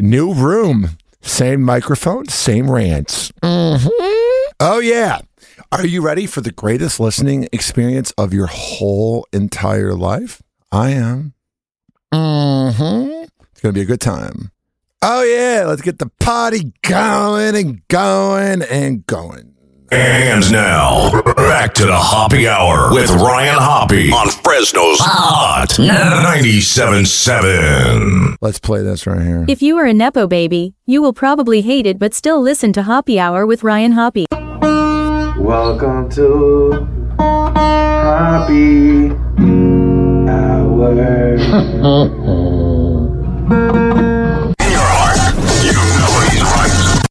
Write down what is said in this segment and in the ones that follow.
New room. Same microphone, same rants. Oh, yeah. Are you ready for the greatest listening experience of your whole entire life? I am. It's going to be a good time. Oh, yeah. Let's get the party going and going and going. And now, back to the Hoppy Hour with Ryan Hoppy on Fresno's Hot 97.7. Let's play this right here. If you are a Nepo baby, you will probably hate it but still listen to Hoppy Hour with Ryan Hoppy. Welcome to Hoppy Hour. In your heart, you know he's right.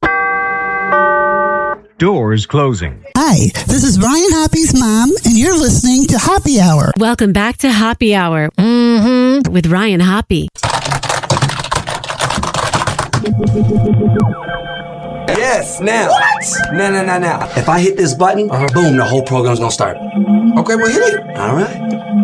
Doors closing. Hi, this is Ryan Hoppy's mom, and you're listening to Hoppy Hour. Welcome back to Hoppy Hour with Ryan Hoppy. Yes, now. What? Now. If I hit this button, boom, the whole program's gonna start. Okay, well, hit it. All right.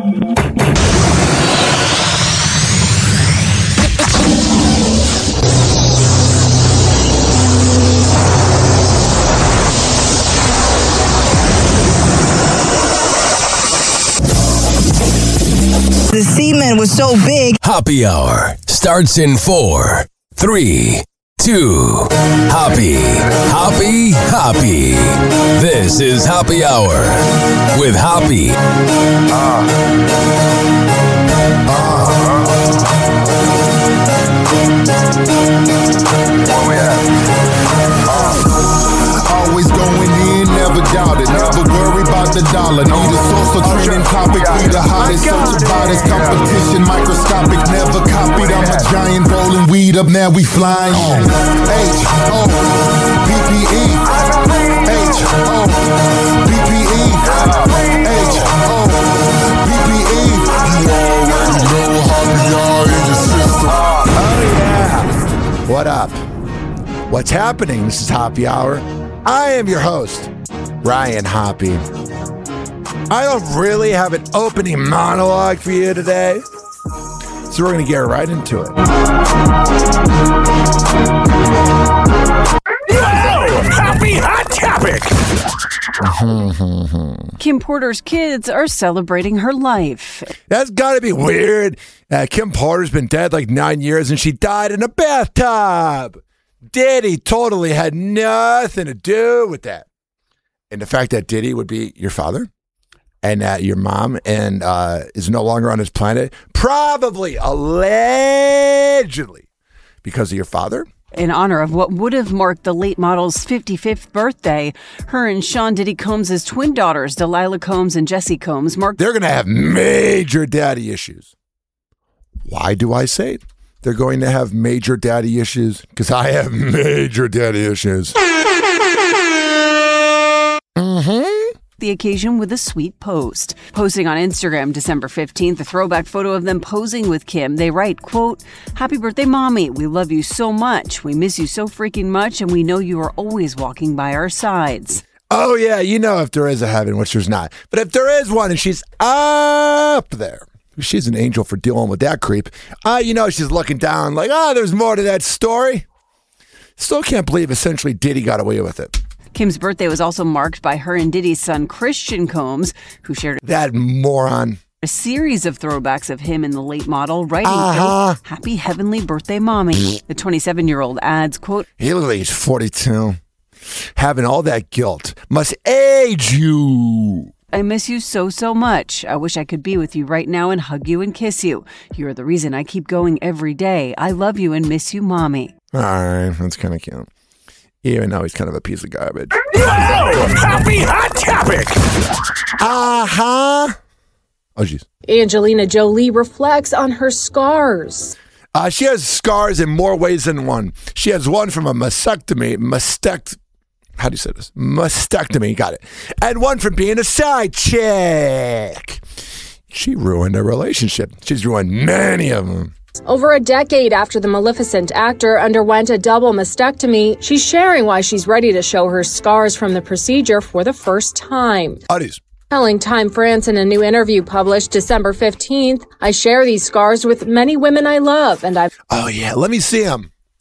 The semen was so big. Hoppy Hour starts in 4, 3, 2. Hoppy. This is Hoppy Hour with Hoppy. Always going in, never doubted. Never worry about the dollar. Need a source of trending topic. Be the hottest, search about his competition. Microscopic, never copied. I'm a giant rolling weed up, now we flying. H-O-P-P-E. H-O-P-P-E. H-O-P-P-E. You already know Hoppy Hour in your system. Oh, yeah. What up? What's happening? This is Hoppy Hour. I am your host, Ryan Hoppy. I don't really have an opening monologue for you today, so we're going to get right into it. Happy Hot Topic! Kim Porter's kids are celebrating her life. That's got to be weird. Kim Porter's been dead like 9 years, and she died in a bathtub. Diddy totally had nothing to do with that. And the fact that Diddy would be your father and that your mom and is no longer on this planet, probably, allegedly, because of your father. In honor of what would have marked the late model's 55th birthday, her and Sean Diddy Combs' twin daughters, Delilah Combs and Jessie Combs, They're going to have major daddy issues. Why do I say it? They're going to have major daddy issues because I have major daddy issues. The occasion with a sweet post. Posting on Instagram December 15th, a throwback photo of them posing with Kim. They write, quote, "Happy birthday, Mommy. We love you so much. We miss you so freaking much, and we know you are always walking by our sides." Oh, yeah, you know if there is a heaven, which there's not. But if there is one and she's up there, she's an angel for dealing with that creep. You know she's looking down like, there's more to that story. Still can't believe essentially Diddy got away with it. Kim's birthday was also marked by her and Diddy's son, Christian Combs, who shared that moron a series of throwbacks of him and the late model, writing, quote, "Happy heavenly birthday, Mommy." The 27-year-old adds, quote, "He looks like he's 42. Having all that guilt must age you. I miss you so, so much. I wish I could be with you right now and hug you and kiss you. You're the reason I keep going every day. I love you and miss you, Mommy." All right, that's kind of cute. Even though he's kind of a piece of garbage. Happy Hot Topic! Oh, jeez. Angelina Jolie reflects on her scars. She has scars in more ways than one. She has one from a mastectomy, how do you say this? Mastectomy, got it. And one from being a side chick. She ruined a relationship. She's ruined many of them. Over a decade after the Maleficent actor underwent a double mastectomy, she's sharing why she's ready to show her scars from the procedure for the first time. Telling Time France in a new interview published December 15th, "I share these scars with many women I love, and I've..." Oh, yeah, let me see them.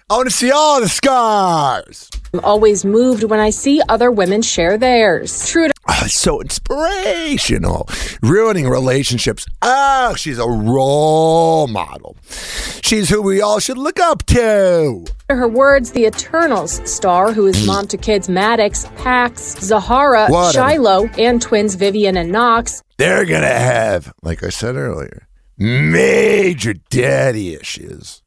I want to see all the scars. I'm always moved when I see other women share theirs. True to so inspirational. Ruining relationships. Oh, she's a role model. She's who we all should look up to. her words, the Eternals star, who is mom to kids Maddox, Pax, Zahara, Shiloh, and twins Vivian and Knox. They're going to have, like I said earlier, major daddy issues.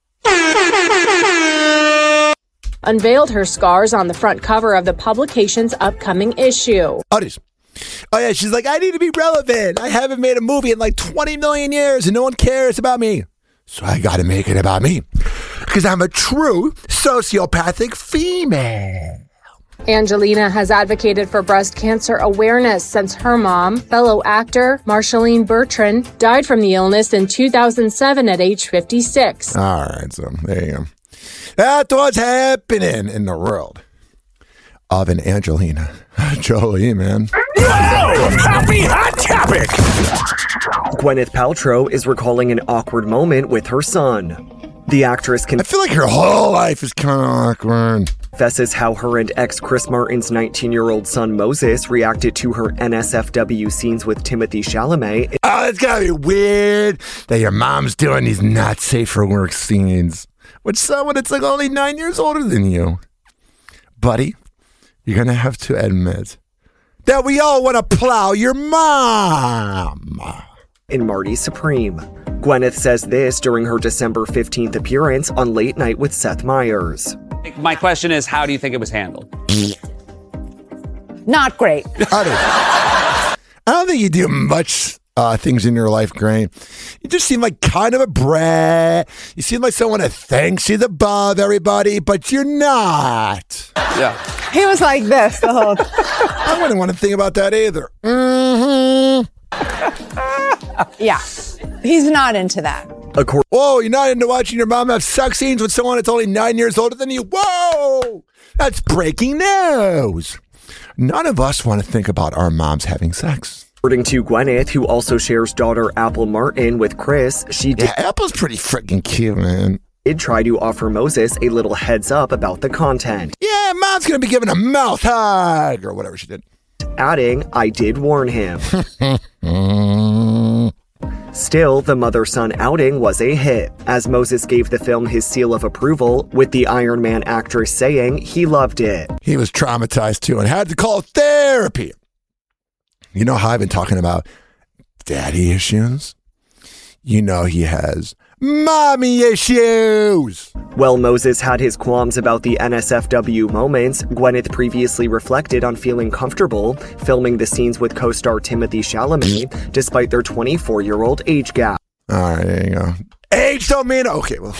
Unveiled her scars on the front cover of the publication's upcoming issue. Oh, yeah, she's like, I need to be relevant. I haven't made a movie in like 20 million years and no one cares about me. So I got to make it about me because I'm a true sociopathic female. Angelina has advocated for breast cancer awareness since her mom, fellow actor Marshalene Bertrand, died from the illness in 2007 at age 56. All right, so there you go. That's what's happening in the world of an Angelina Jolie, man. Happy Hot Topic! Gwyneth Paltrow is recalling an awkward moment with her son. The actress I feel like her whole life is kind of awkward. Confesses how her and ex Chris Martin's 19-year-old son Moses reacted to her NSFW scenes with Timothée Chalamet. Oh, it's gotta be weird that your mom's doing these not safe for work scenes with someone that's like only 9 years older than you. Buddy, you're gonna have to admit that we all want to plow your mom. In Marty Supreme. Gwyneth says this during her December 15th appearance on Late Night with Seth Meyers. My question is, how do you think it was handled? Not great. I don't think you do much things in your life great. You just seem like kind of a brat. You seem like someone that thinks she's above everybody, but you're not. Yeah. He was like this the whole time. I wouldn't want to think about that either. Yeah. He's not into that. Whoa, you're not into watching your mom have sex scenes with someone that's only 9 years older than you? Whoa! That's breaking news. None of us want to think about our moms having sex. According to Gwyneth, who also shares daughter Apple Martin with Chris, Apple's pretty freaking cute, man. Did try to offer Moses a little heads up about the content. Yeah, mom's gonna be giving a mouth hug or whatever she did. Adding, I did warn him. Still, the mother-son outing was a hit, as Moses gave the film his seal of approval, with the Iron Man actress saying he loved it. He was traumatized too and had to call therapy. You know how I've been talking about daddy issues? You know he has mommy issues. While Moses had his qualms about the NSFW moments, Gwyneth previously reflected on feeling comfortable filming the scenes with co-star Timothée Chalamet, despite their 24-year-old age gap. All right, there you go. Age don't mean... Okay, well...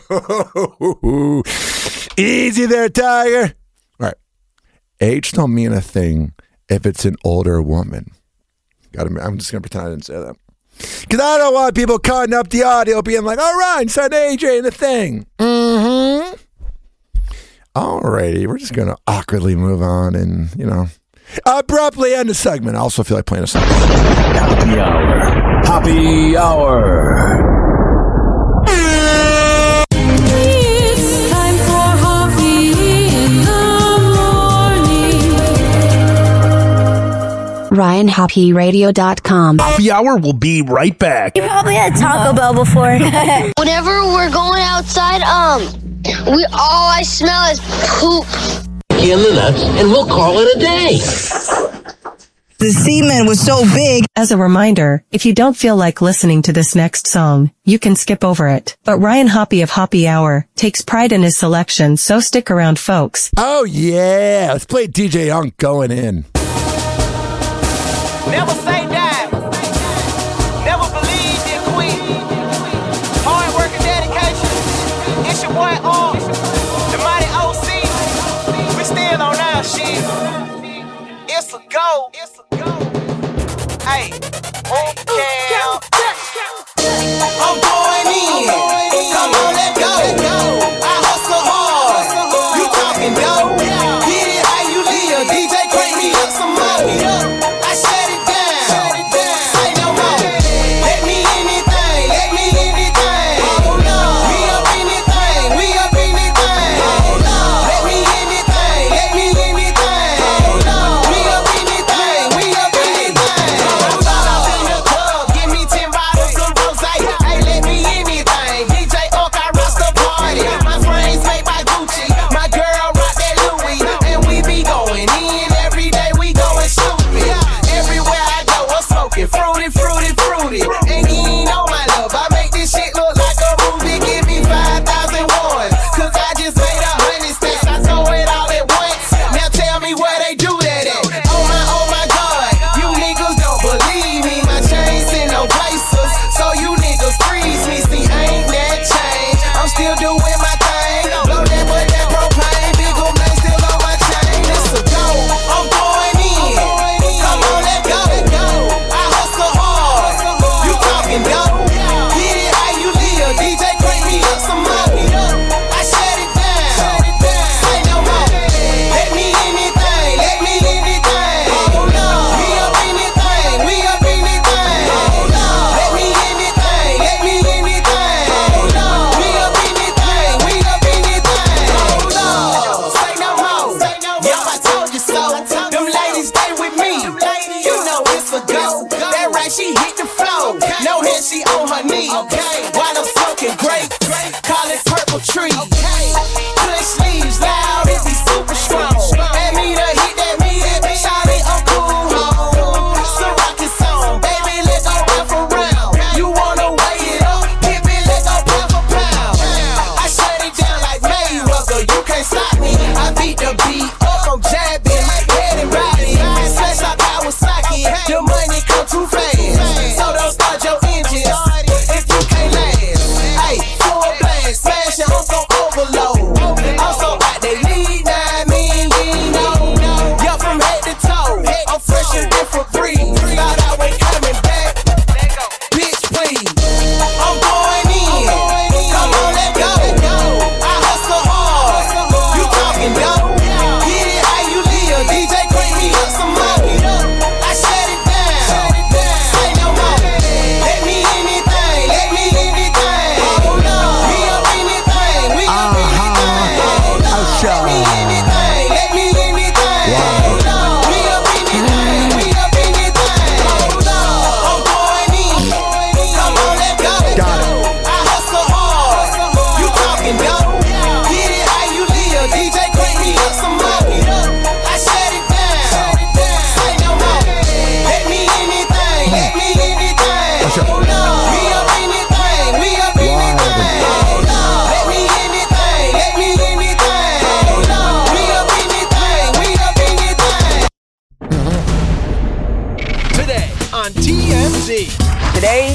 Easy there, Tiger. All right. Age don't mean a thing if it's an older woman. I'm just going to pretend I didn't say that. Because I don't want people cutting up the audio being like, all right, send AJ the thing. Alrighty, we're just going to awkwardly move on and, abruptly end the segment. I also feel like playing a song. Happy Hour. Happy Hour. It's time for Hoppy in the morning. RyanHoppyRadio.com. Happy Hour will be right back. You probably had Taco Bell before. Whenever we're going outside, all I smell is poop. In the nuts, and we'll call it a day. The semen was so big. As a reminder, if you don't feel like listening to this next song, you can skip over it. But Ryan Hoppy of Hoppy Hour takes pride in his selection, so stick around, folks. Oh, yeah. Let's play DJ Unk going in. Never say die. Never believe in quit. Hard work and dedication. It's your boy the mighty OC. We still on our shit. It's a go. Hey, I'm going in. Come on, let's go. I hustle hard. You talking dope? Get it how you live. DJ crank me up some more. I shut it down. Say no more. Let me anything. We up anything.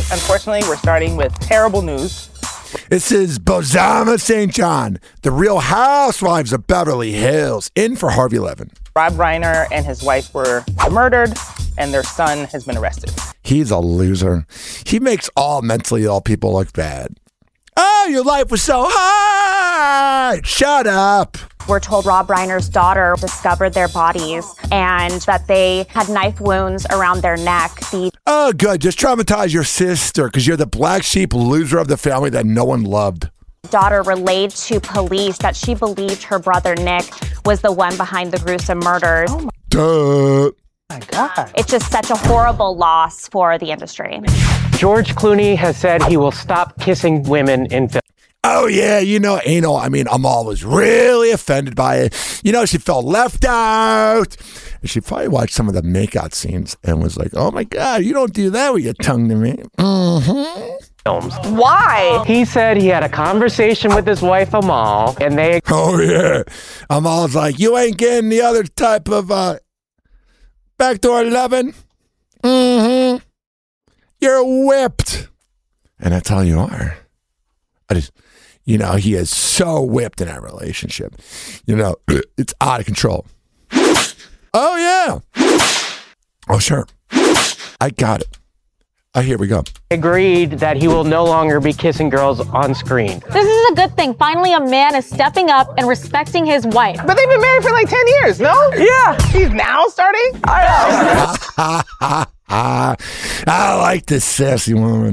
Unfortunately, we're starting with terrible news. This is Bozoma St. John, the Real Housewives of Beverly Hills, in for Harvey Levin. Rob Reiner and his wife were murdered, and their son has been arrested. He's a loser. He makes all mentally ill people look bad. Oh, your life was so hard. Shut up. We're told Rob Reiner's daughter discovered their bodies and that they had knife wounds around their neck. Oh, good. Just traumatize your sister because you're the black sheep loser of the family that no one loved. Daughter relayed to police that she believed her brother Nick was the one behind the gruesome murders. Oh Duh. My God. It's just such a horrible loss for the industry. George Clooney has said he will stop kissing women in film. Oh, yeah, anal. I mean, Amal was really offended by it. She felt left out. And she probably watched some of the makeout scenes and was like, oh, my God, you don't do that with your tongue to me. Mm-hmm. Films. Why? He said he had a conversation with his wife, Amal, and they... Oh, yeah. Amal's like, you ain't getting the other type of backdoor loving. Mm-hmm. You're whipped. And that's all you are. He is so whipped in that relationship. It's out of control. Oh, yeah. Oh, sure. I got it. Here we go. Agreed that he will no longer be kissing girls on screen. This is a good thing. Finally, a man is stepping up and respecting his wife. But they've been married for like 10 years, no? Yeah. He's now starting? I know. I like this sassy woman.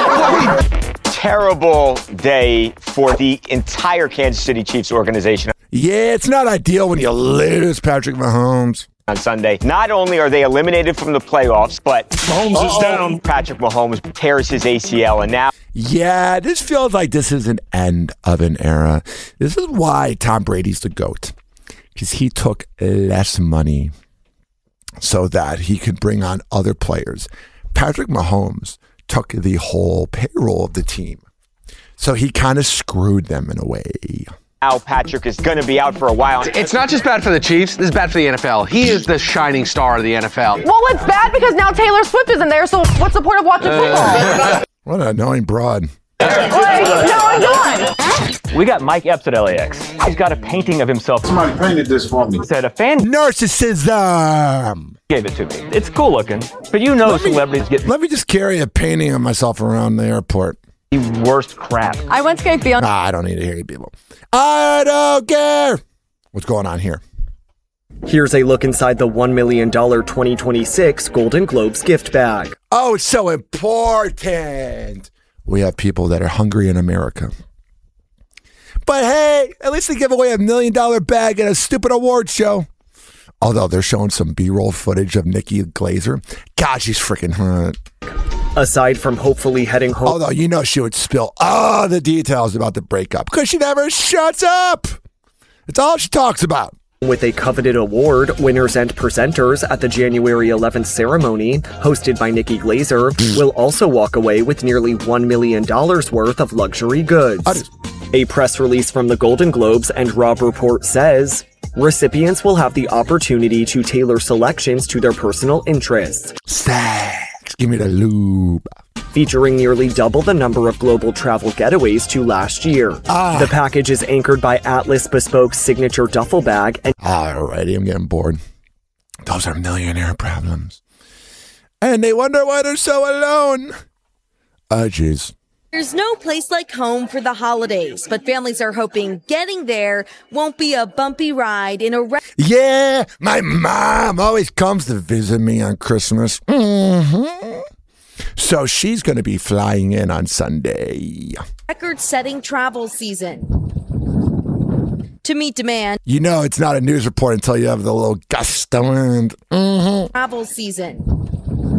Terrible day for the entire Kansas City Chiefs organization. Yeah, it's not ideal when you lose Patrick Mahomes. On Sunday, not only are they eliminated from the playoffs, but Mahomes is down. Patrick Mahomes tears his ACL, and now... Yeah, this feels like this is an end of an era. This is why Tom Brady's the GOAT, because he took less money so that he could bring on other players. Patrick Mahomes took the whole payroll of the team, so he kind of screwed them in a way. Now Patrick is going to be out for a while. It's not just bad for the Chiefs. This is bad for the NFL. He is the shining star of the NFL. Well, it's bad because now Taylor Swift isn't there, so what's the point of watching football? What an annoying broad. No, I'm done. We got Mike Epps at LAX. He's got a painting of himself. Somebody painted this for me. Said a fan narcissism gave it to me. It's cool looking, but celebrities get... Let me just carry a painting of myself around the airport. The worst crap. I went skate beyond. I don't need to hear you people. I don't care. What's going on here? Here's a look inside the $1 million 2026 Golden Globes gift bag. Oh, it's so important. We have people that are hungry in America. But hey, at least they give away $1 million bag at a stupid award show. Although they're showing some B-roll footage of Nikki Glaser. God, she's freaking hot. Aside from hopefully heading home. Although, she would spill all the details about the breakup because she never shuts up. It's all she talks about. With a coveted award, winners and presenters at the January 11th ceremony, hosted by Nikki Glaser, will also walk away with nearly $1 million worth of luxury goods. A press release from the Golden Globes and Robb Report says, recipients will have the opportunity to tailor selections to their personal interests. Sex, give me the lube. Featuring nearly double the number of global travel getaways to last year. The package is anchored by Atlas Bespoke's signature duffel bag. Alrighty, I'm getting bored. Those are millionaire problems. And they wonder why they're so alone. Oh, jeez. There's no place like home for the holidays, but families are hoping getting there won't be a bumpy ride in a... Yeah, my mom always comes to visit me on Christmas. Mm-hmm. So she's going to be flying in on Sunday. Record-setting travel season. To meet demand. It's not a news report until you have the little gust of wind. Mm-hmm. Travel season.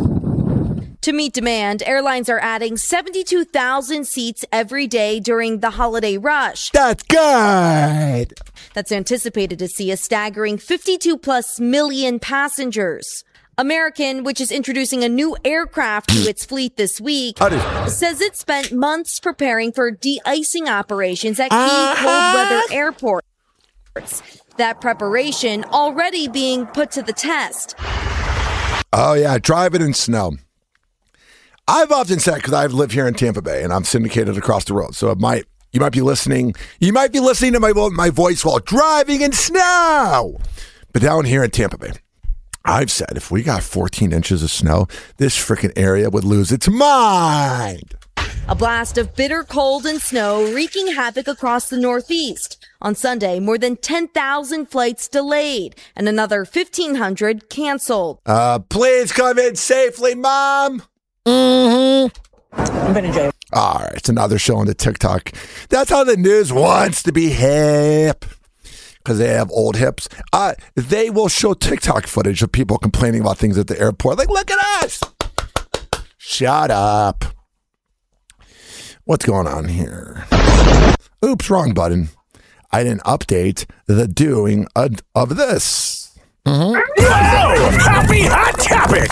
To meet demand, airlines are adding 72,000 seats every day during the holiday rush. That's good. That's anticipated to see a staggering 52+ million passengers. American, which is introducing a new aircraft to its fleet this week, says it spent months preparing for de-icing operations at key cold weather airports. That preparation already being put to the test. Oh, yeah, driving in snow. I've often said, because I've lived here in Tampa Bay and I'm syndicated across the road, so you might be listening to my voice while driving in snow. But down here in Tampa Bay, I've said if we got 14 inches of snow, this freaking area would lose its mind. A blast of bitter cold and snow wreaking havoc across the Northeast. On Sunday, more than 10,000 flights delayed and another 1,500 canceled. Please come in safely, Mom. Mm-hmm. I'm going to jail. All right, it's another show on the TikTok. That's how the news wants to be hip. Because they have old hips. They will show TikTok footage of people complaining about things at the airport. Like, look at us. Shut up. What's going on here? Oops, wrong button. I didn't update the doing of this. Mm-hmm. Whoa! Happy Hot Topic!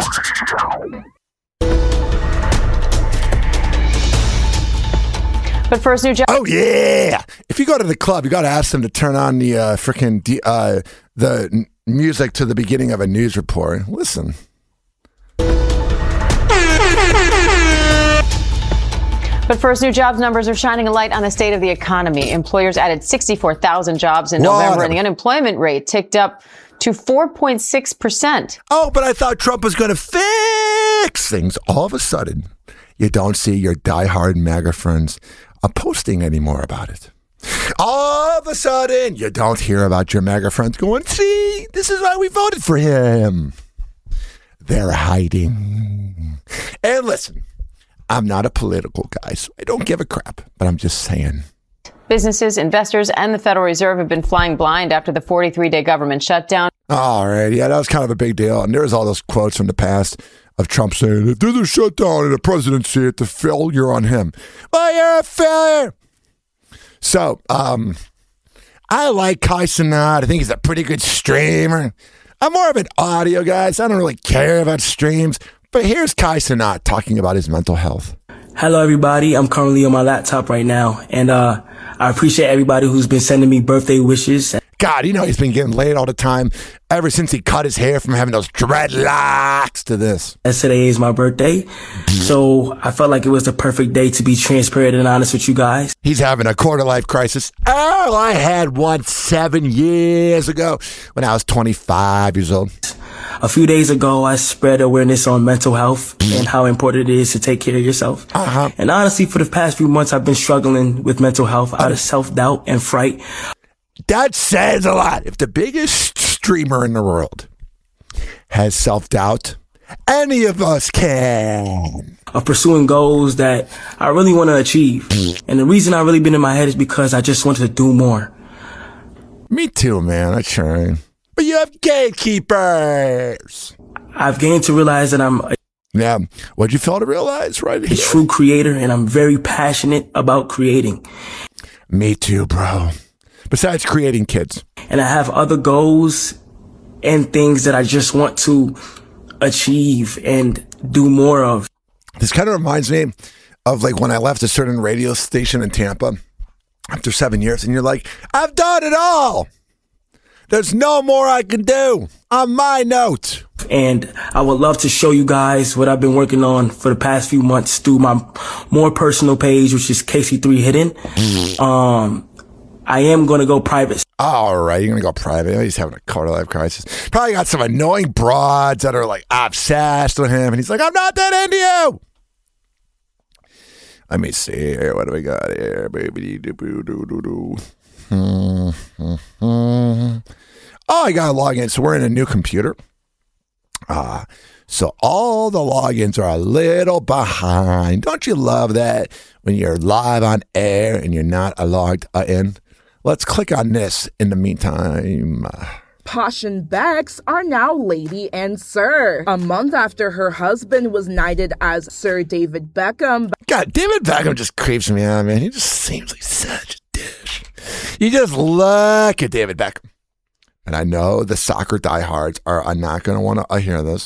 But first, new job. Oh, yeah. If you go to the club, you got to ask them to turn on the the music to the beginning of a news report. Listen. But first, new jobs numbers are shining a light on the state of the economy. Employers added 64,000 jobs in November, and the unemployment rate ticked up to 4.6%. Oh, but I thought Trump was going to fix things. All of a sudden, you don't see your diehard MAGA friends posting anymore about it. All of a sudden, you don't hear about your MAGA friends going, see, this is why we voted for him. They're hiding. And listen, I'm not a political guy, so I don't give a crap, but I'm just saying. Businesses, investors, and the Federal Reserve have been flying blind after the 43-day government shutdown. All right, yeah, that was kind of a big deal. And there's all those quotes from the past of Trump saying, if there's a shutdown in the presidency, it's a failure on him. Well, you're a failure. So, I like Kai Cenat. I think he's a pretty good streamer. I'm more of an audio guy, so I don't really care about streams. But here's Kai Cenat talking about his mental health. Hello, everybody. I'm currently on my laptop right now, and I appreciate everybody who's been sending me birthday wishes. God, he's been getting laid all the time ever since he cut his hair from having those dreadlocks to this. Yesterday is my birthday, so I felt like it was the perfect day to be transparent and honest with you guys. He's having a quarter-life crisis. Oh, I had one 7 years ago when I was 25 years old. A few days ago, I spread awareness on mental health and how important it is to take care of yourself. And honestly, for the past few months, I've been struggling with mental health out of self-doubt and fright. That says a lot. If the biggest streamer in the world has self-doubt, any of us can. Of pursuing goals that I really want to achieve. And the reason I really been in my head is because I just wanted to do more. Me too, man. I try. But you have gatekeepers. I've gained to realize that I'm Yeah. What'd you fail to realize right here? A true creator, and I'm very passionate about creating. Me too, bro. Besides creating kids. And I have other goals and things that I just want to achieve and do more of. This kind of reminds me of like when I left a certain radio station in Tampa after 7 years, and you're like, I've done it all. There's no more I can do on my note. And I would love to show you guys what I've been working on for the past few months through my more personal page, which is KC3 Hidden. I am going to go private. All right, you're going to go private. He's having a quarter-life crisis. Probably got some annoying broads that are like obsessed with him. And he's like, I'm not that into you. Let me see here. What do we got here? Oh, I got to log in. So we're in a new computer. So all the logins are a little behind. Don't you love that when you're live on air and you're not logged in? Let's click on this in the meantime. Posh and Bex are now Lady and Sir. A month after her husband was knighted as Sir David Beckham. God, David Beckham just creeps me out, man. He just seems like such a dish. You just look at David Beckham. And I know the soccer diehards are not going to want to hear this.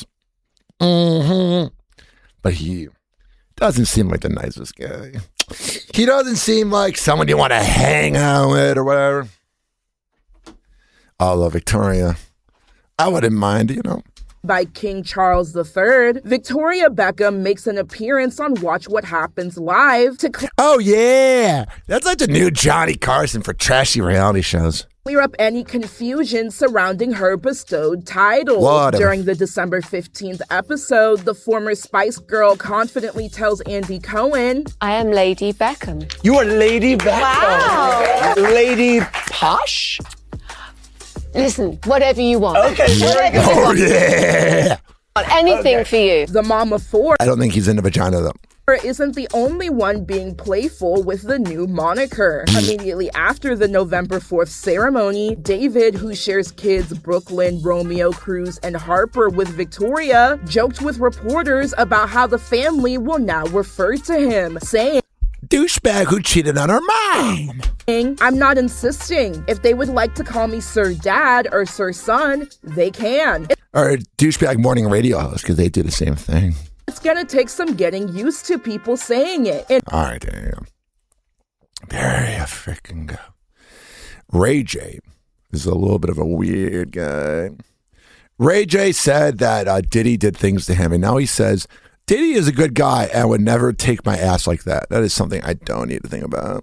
But he doesn't seem like the nicest guy. He doesn't seem like someone you want to hang out with or whatever. Although Victoria, I wouldn't mind, by King Charles III, Victoria Beckham makes an appearance on Watch What Happens Live to oh, yeah. That's like the new Johnny Carson for trashy reality shows. Clear up any confusion surrounding her bestowed title. Whatever. During the December 15th episode, the former Spice Girl confidently tells Andy Cohen, I am Lady Beckham. You are Lady Beckham. Wow. Lady Posh? Listen, whatever you want. Okay. Whatever you Oh, want. yeah. Anything for you. The mom of four I don't think he's into vagina, though. isn't the only one being playful with the new moniker. Immediately after the November 4th ceremony, David, who shares kids Brooklyn, Romeo, Cruz, and Harper with Victoria, joked with reporters about how the family will now refer to him, saying, douchebag who cheated on her mom. I'm not insisting. If they would like to call me Sir Dad or Sir Son, they can. Or a douchebag morning radio host, because they do the same thing. It's gonna take some getting used to people saying it. And All right, there you go. There you freaking go. Ray J is a little bit of a weird guy. Ray J said that Diddy did things to him, and now he says, Diddy is a good guy and would never take my ass like that. That is something I don't need to think about.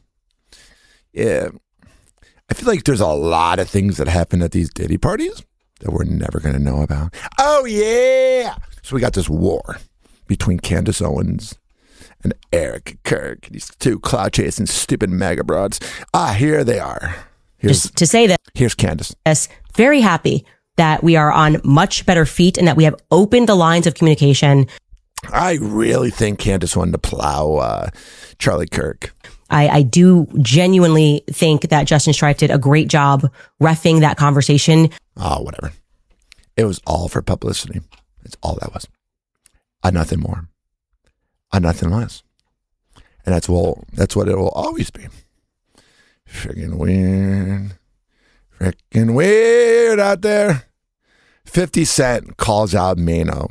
Yeah. I feel like there's a lot of things that happen at these Diddy parties that we're never going to know about. Oh, yeah. So we got this war between Candace Owens and Eric Kirk. These two cloud-chasing, stupid mega broads. Here they are. Just to say that. Here's Candace. Yes, very happy that we are on much better feet and that we have opened the lines of communication. I really think Candace wanted to plow Charlie Kirk. I do genuinely think that Justin Strife did a great job reffing that conversation. Oh, whatever. It was all for publicity. It's all that was. Nothing more. Nothing less. And that's what it will always be. Friggin' weird. Freaking weird out there. 50 Cent calls out Mano.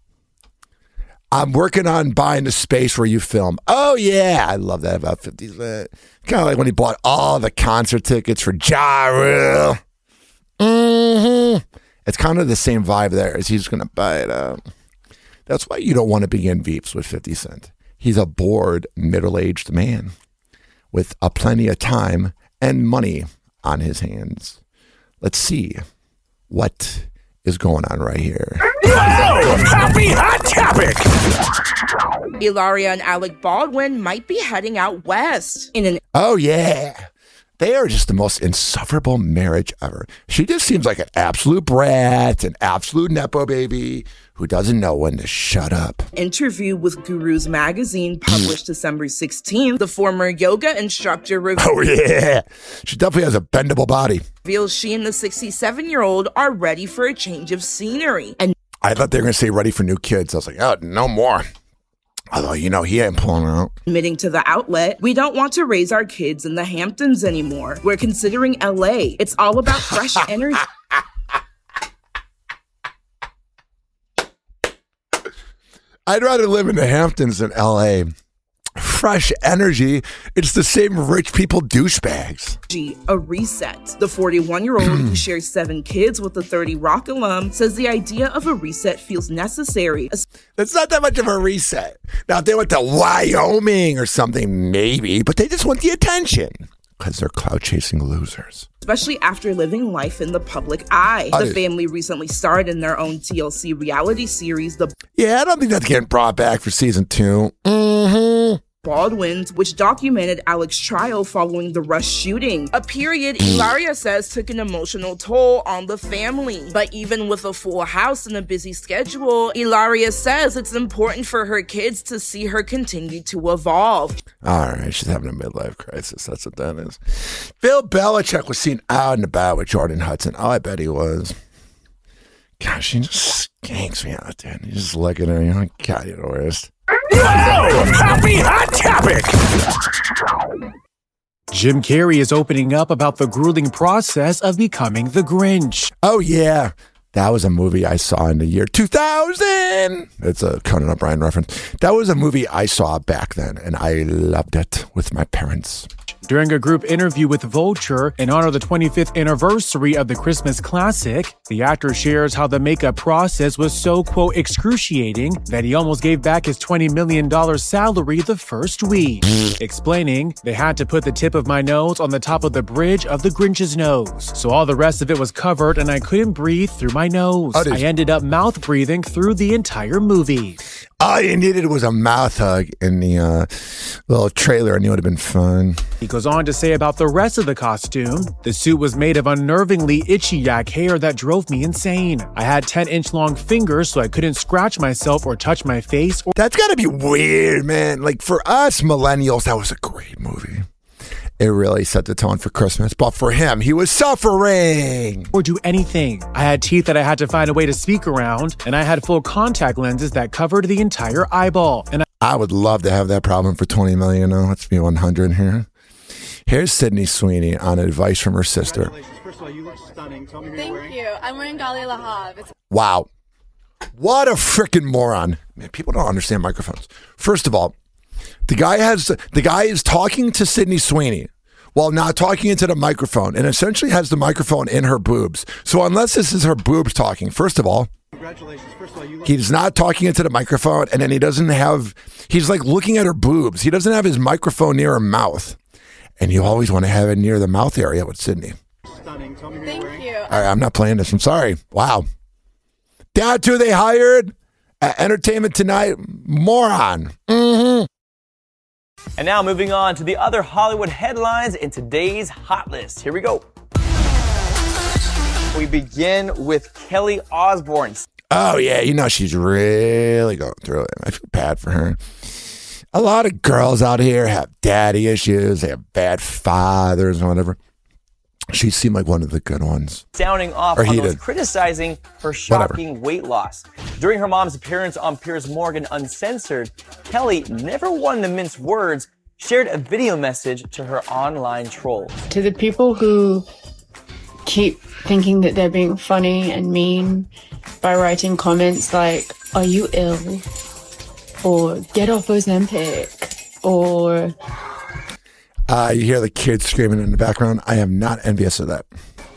I'm working on buying the space where you film. Oh, yeah. I love that about 50 Cent. Kind of like when he bought all the concert tickets for Ja Rule. It's kind of the same vibe there as he's going to buy it up. That's why you don't want to begin Veeps with 50 Cent. He's a bored, middle-aged man with a plenty of time and money on his hands. Let's see what is going on right here. Oh, happy hot topic! Hilaria and Alec Baldwin might be heading out west. Oh, yeah. They are just the most insufferable marriage ever. She just seems like an absolute brat, an absolute Nepo baby who doesn't know when to shut up. Interview with Gurus magazine published December 16th, the former yoga instructor Oh, yeah. She definitely has a bendable body. reveals she and the 67-year-old are ready for a change of scenery. And I thought they were going to say ready for new kids. I was like, oh, no more. Although, he ain't pulling out. admitting to the outlet, we don't want to raise our kids in the Hamptons anymore. We're considering LA. It's all about fresh energy. I'd rather live in the Hamptons than LA. Fresh energy. It's the same rich people douchebags. A reset. The 41-year-old who shares 7 kids with the 30 Rock alum says the idea of a reset feels necessary. It's not that much of a reset. Now, if they went to Wyoming or something, maybe, but they just want the attention because they're cloud-chasing losers. Especially after living life in the public eye. The family recently starred in their own TLC reality series, Yeah, I don't think that's getting brought back for season 2. Baldwin's, which documented Alec's trial following the Rush shooting. A period Hilaria says took an emotional toll on the family. But even with a full house and a busy schedule, Hilaria says it's important for her kids to see her continue to evolve. All right, she's having a midlife crisis. That's what that is. Bill Belichick was seen out and about with Jordan Hudson. Oh, I bet he was. Gosh, she just skanks me out there. You just look at her, God, you're the worst. Oh, happy hot topic! Jim Carrey is opening up about the grueling process of becoming the Grinch. Oh, yeah. That was a movie I saw in the year 2000. It's a Conan O'Brien reference. That was a movie I saw back then, and I loved it with my parents. During a group interview with Vulture in honor of the 25th anniversary of the Christmas classic, the actor shares how the makeup process was so, quote, excruciating that he almost gave back his $20 million salary the first week. Explaining, they had to put the tip of my nose on the top of the bridge of the Grinch's nose, so all the rest of it was covered and I couldn't breathe through my nose. I ended up mouth breathing through the entire movie. All you needed was a mouth hug in the little trailer. I knew it would have been fun. He goes on to say about the rest of the costume, the suit was made of unnervingly itchy yak hair that drove me insane. I had 10-inch long fingers so I couldn't scratch myself or touch my face. That's gotta be weird, man. Like for us millennials, that was a great movie. It really set the tone for Christmas. But for him, he was suffering. Or do anything. I had teeth that I had to find a way to speak around, and I had full contact lenses that covered the entire eyeball. And I would love to have that problem for $20 million. Let's be 100 here. Here's Sydney Sweeney on advice from her sister. First of all, you look stunning. Tell me who you're wearing. Thank you. I'm wearing Gali Lahab. Wow. What a freaking moron. Man, people don't understand microphones. First of all, the guy is talking to Sydney Sweeney while not talking into the microphone and essentially has the microphone in her boobs. So unless this is her boobs talking, first of all, he's not talking into the microphone, and then he's like looking at her boobs. He doesn't have his microphone near her mouth. And you always want to have it near the mouth area with Sydney. Stunning. Tell me who Thank you're wearing. you. All right, I'm not playing this. I'm sorry. Wow. That's who they hired at Entertainment Tonight. Moron. Mm-hmm. And now moving on to the other Hollywood headlines in today's Hot List. Here we go. We begin with Kelly Osbourne. Oh, yeah. She's really going through it. I feel bad for her. A lot of girls out here have daddy issues. They have bad fathers or whatever. She seemed like one of the good ones. Sounding off on those criticizing her shocking weight loss. During her mom's appearance on Piers Morgan Uncensored, Kelly, never one to mince words, shared a video message to her online trolls. To the people who keep thinking that they're being funny and mean by writing comments like, "Are you ill?" or "Get off Ozempic," or... You hear the kids screaming in the background. I am not envious of that.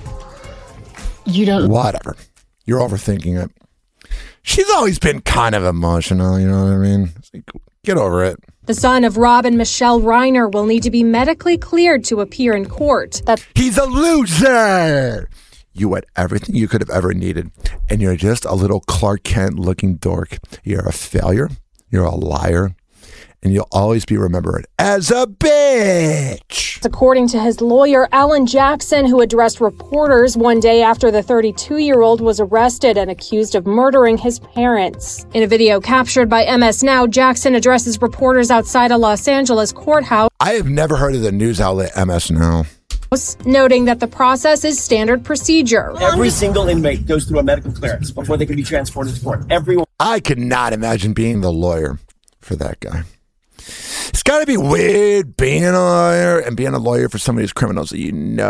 You don't... Whatever. You're overthinking it. She's always been kind of emotional, you know what I mean? Like, get over it. The son of Rob and Michelle Reiner will need to be medically cleared to appear in court. He's a loser! You had everything you could have ever needed, and you're just a little Clark Kent looking dork. You're a failure. You're a liar. And you'll always be remembered as a bitch. According to his lawyer, Alan Jackson, who addressed reporters one day after the 32-year-old was arrested and accused of murdering his parents. In a video captured by MS Now, Jackson addresses reporters outside a Los Angeles courthouse. I have never heard of the news outlet MS Now. Noting that the process is standard procedure. Every single inmate goes through a medical clearance before they can be transported to court. Everyone. I could not imagine being the lawyer for that guy. It's got to be weird being a lawyer and being a lawyer for some of these criminals that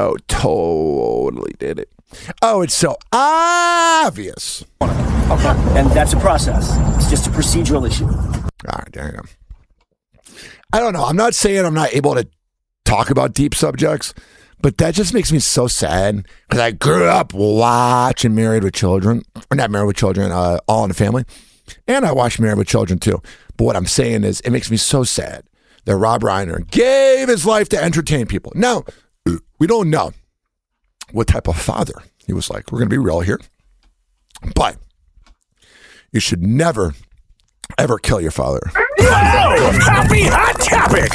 totally did it. Oh, it's so obvious. Okay, and that's a process. It's just a procedural issue. All right, there you go. I don't know. I'm not saying I'm not able to talk about deep subjects, but that just makes me so sad because I grew up watching Married with Children, or not Married with Children, All in the Family, and I watched Married with Children too. But what I'm saying is, it makes me so sad that Rob Reiner gave his life to entertain people. Now, we don't know what type of father he was like. We're going to be real here. But you should never, ever kill your father. Happy Hot Topic!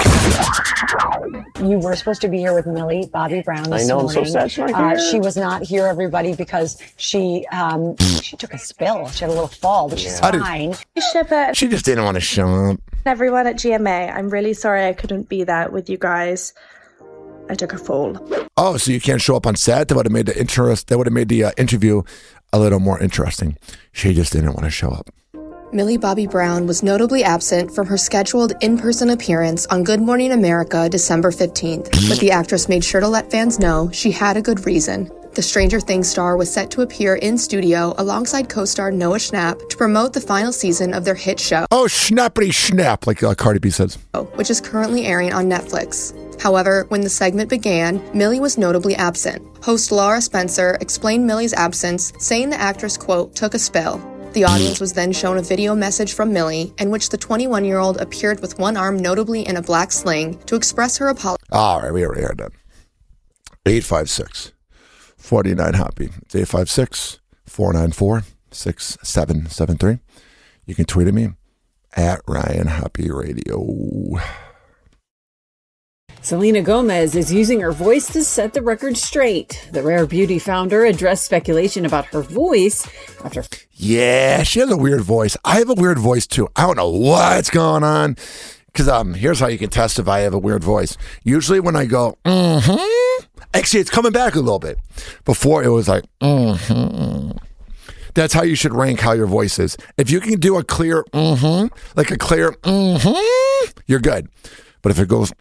You were supposed to be here with Millie Bobby Brown this morning. I'm so sad she's not here. She was not here, everybody, because she took a spill. She had a little fall, but she's fine. She just didn't want to show up. Everyone at GMA, I'm really sorry I couldn't be there with you guys. I took a fall. Oh, so you can't show up on set? That would have made the interview a little more interesting. She just didn't want to show up. Millie Bobby Brown was notably absent from her scheduled in-person appearance on Good Morning America December 15th, but the actress made sure to let fans know she had a good reason. The Stranger Things star was set to appear in studio alongside co-star Noah Schnapp to promote the final season of their hit show. Oh, snappity snap, like Cardi B says. Which is currently airing on Netflix. However, when the segment began, Millie was notably absent. Host Laura Spencer explained Millie's absence, saying the actress, quote, took a spill. The audience was then shown a video message from Millie in which the 21-year-old appeared with one arm notably in a black sling to express her apology. All right, we already heard that. 856-49-HOPPY. It's 856-494-6773. You can tweet at me at Ryan Hoppy Radio. Selena Gomez is using her voice to set the record straight. The Rare Beauty founder addressed speculation about her voice after... Yeah, she has a weird voice. I have a weird voice, too. I don't know what's going on. Because here's how you can test if I have a weird voice. Usually when I go, actually, it's coming back a little bit. Before, it was like, That's how you should rank how your voice is. If you can do a clear like a clear you're good. But if it goes,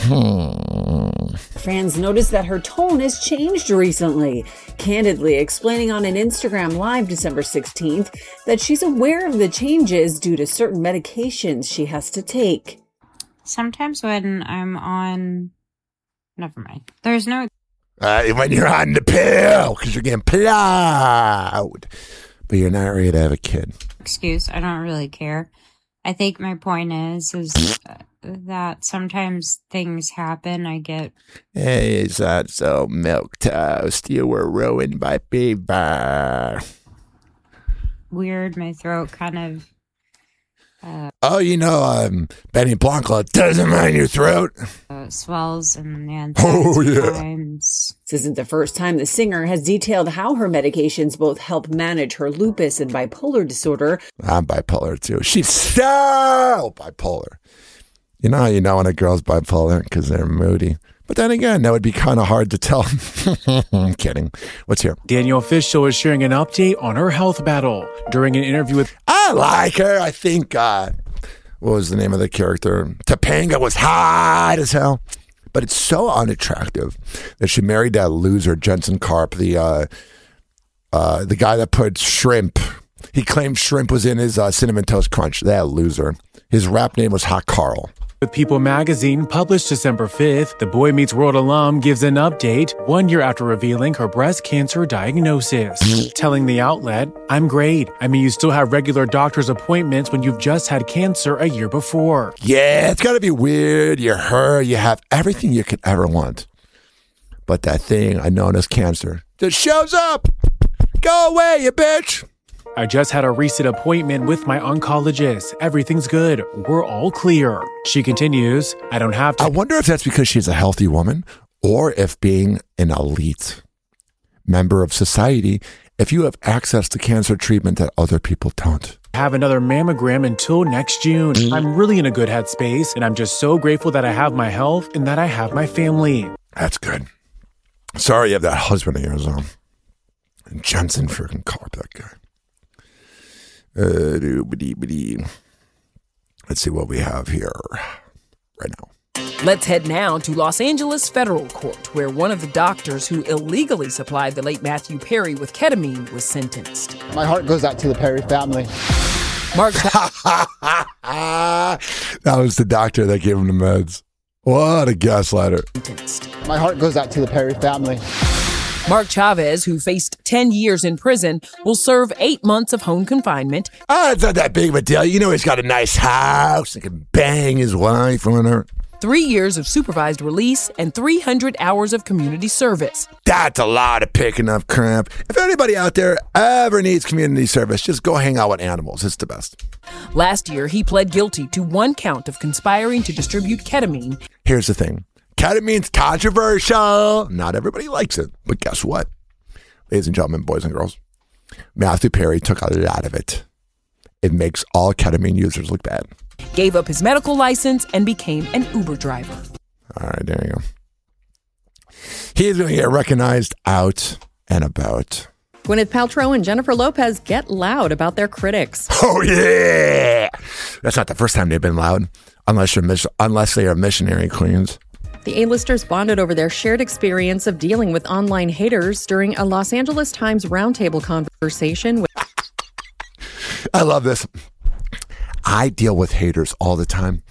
Fans noticed that her tone has changed recently, candidly explaining on an Instagram Live December 16th that she's aware of the changes due to certain medications she has to take. Sometimes when I'm on... Never mind. There's no... when you're on the pill, because you're getting plowed. But you're not ready to have a kid. Excuse, I don't really care. I think my point is that sometimes things happen. I get... Hey, is that so, milquetoast? You were ruined by fever. Weird, my throat kind of... Benny Blanco doesn't mind your throat. Swells and sometimes. This isn't the first time the singer has detailed how her medications both help manage her lupus and bipolar disorder. I'm bipolar too. She's so bipolar. You know how you know when a girl's bipolar? Because they're moody. But then again, that would be kind of hard to tell. I'm kidding. What's here? Danielle Fishel is sharing an update on her health battle during an interview with... I like her. I think, what was the name of the character? Topanga was hot as hell. But it's so unattractive that she married that loser, Jensen Karp, the guy that put shrimp. He claimed shrimp was in his Cinnamon Toast Crunch. That loser. His rap name was Hot Carl. With People magazine, published December 5th, the Boy Meets World alum gives an update 1 year after revealing her breast cancer diagnosis. Telling the outlet, I'm great. I mean, you still have regular doctor's appointments when you've just had cancer a year before. Yeah, it's got to be weird. You're her. You have everything you could ever want. But that thing I known as cancer just shows up. Go away, you bitch. I just had a recent appointment with my oncologist. Everything's good. We're all clear. She continues, I don't have to. I wonder if that's because she's a healthy woman or if being an elite member of society, if you have access to cancer treatment that other people don't. Have another mammogram until next June. I'm really in a good headspace, and I'm just so grateful that I have my health and that I have my family. That's good. Sorry you have that husband of yours on. And Jensen freaking Karp, that guy. Let's see what we have here right now. Let's head now to Los Angeles Federal Court, where one of the doctors who illegally supplied the late Matthew Perry with ketamine was sentenced. My heart goes out to the Perry family. That was the doctor that gave him the meds. What a gaslighter. My heart goes out to the Perry family. Mark Chavez, who faced 10 years in prison, will serve 8 months of home confinement. It's not that big of a deal. You know he's got a nice house. He can bang his wife on her. 3 years of supervised release and 300 hours of community service. That's a lot of picking up crap. If anybody out there ever needs community service, just go hang out with animals. It's the best. Last year, he pled guilty to 1 count of conspiring to distribute ketamine. Here's the thing. Ketamine's controversial. Not everybody likes it. But guess what? Ladies and gentlemen, boys and girls, Matthew Perry took a lot of it. It makes all ketamine users look bad. Gave up his medical license and became an Uber driver. All right, there you go. He's going to get recognized out and about. Gwyneth Paltrow and Jennifer Lopez get loud about their critics. Oh, yeah. That's not the first time they've been loud, unless they are missionary queens. The A-listers bonded over their shared experience of dealing with online haters during a Los Angeles Times roundtable conversation. I love this. I deal with haters all the time.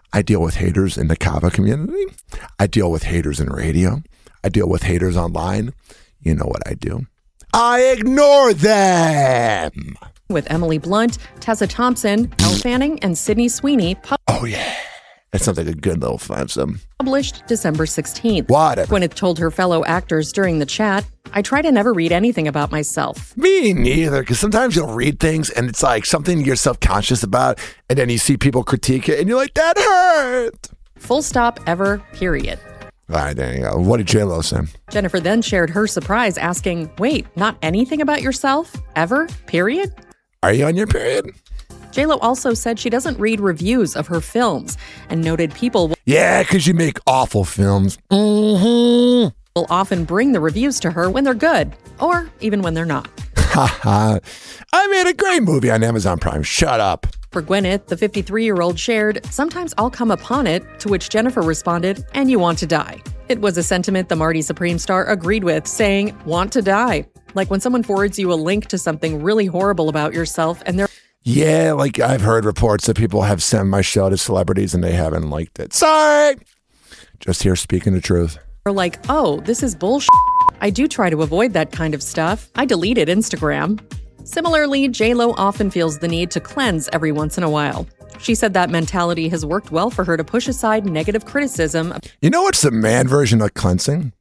I deal with haters in the Kava community. I deal with haters in radio. I deal with haters online. You know what I do? I ignore them. With Emily Blunt, Tessa Thompson, Elle Fanning, and Sydney Sweeney. Oh, yeah. That sounds like a good little foursome. Published December 16th. Whatever. Gwyneth told her fellow actors during the chat, I try to never read anything about myself. Me neither, because sometimes you'll read things and it's like something you're self-conscious about, and then you see people critique it and you're like, that hurt. Full stop, ever, period. All right, there you go. What did J-Lo say? Jennifer then shared her surprise, asking, wait, not anything about yourself? Ever? Period? Are you on your period? J-Lo also said she doesn't read reviews of her films and noted people Yeah, because you make awful films. Mm-hmm. Will often bring the reviews to her when they're good, or even when they're not. Haha. I made a great movie on Amazon Prime. Shut up. For Gwyneth, the 53-year-old shared, sometimes I'll come upon it, to which Jennifer responded, and you want to die. It was a sentiment the Marty Supreme star agreed with, saying, want to die. Like when someone forwards you a link to something really horrible about yourself and they're Yeah, like I've heard reports that people have sent my show to celebrities and they haven't liked it. Sorry. Just here speaking the truth. like, oh, this is bullshit. I do try to avoid that kind of stuff. I deleted Instagram. Similarly, J-Lo often feels the need to cleanse every once in a while. She said that mentality has worked well for her to push aside negative criticism. You know what's the man version of cleansing?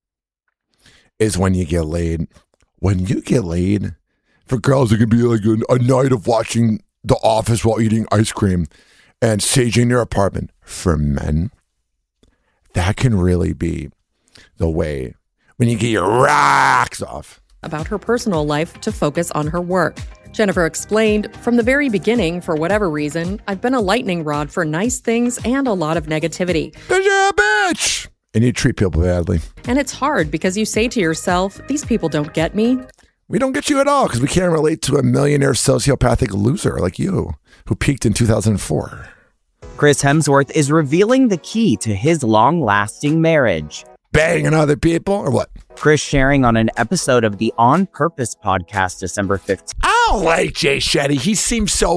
Is when you get laid. When you get laid, for girls, it can be like a night of watching The Office while eating ice cream and saging their apartment. For men, that can really be the way when you get your rocks off. About her personal life to focus on her work. Jennifer explained, from the very beginning, for whatever reason, I've been a lightning rod for nice things and a lot of negativity. Because you're a bitch! And you treat people badly. And it's hard because you say to yourself, these people don't get me. We don't get you at all because we can't relate to a millionaire sociopathic loser like you who peaked in 2004. Chris Hemsworth is revealing the key to his long-lasting marriage. Banging other people or what? Chris sharing on an episode of the On Purpose podcast December 15th. I don't like Jay Shetty. He seems so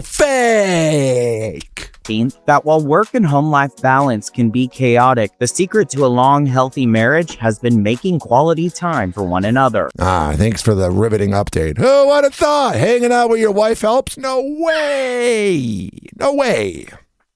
fake. That while work and home life balance can be chaotic, the secret to a long, healthy marriage has been making quality time for one another. Thanks for the riveting update. Who would have thought? Hanging out with your wife helps? No way. No way.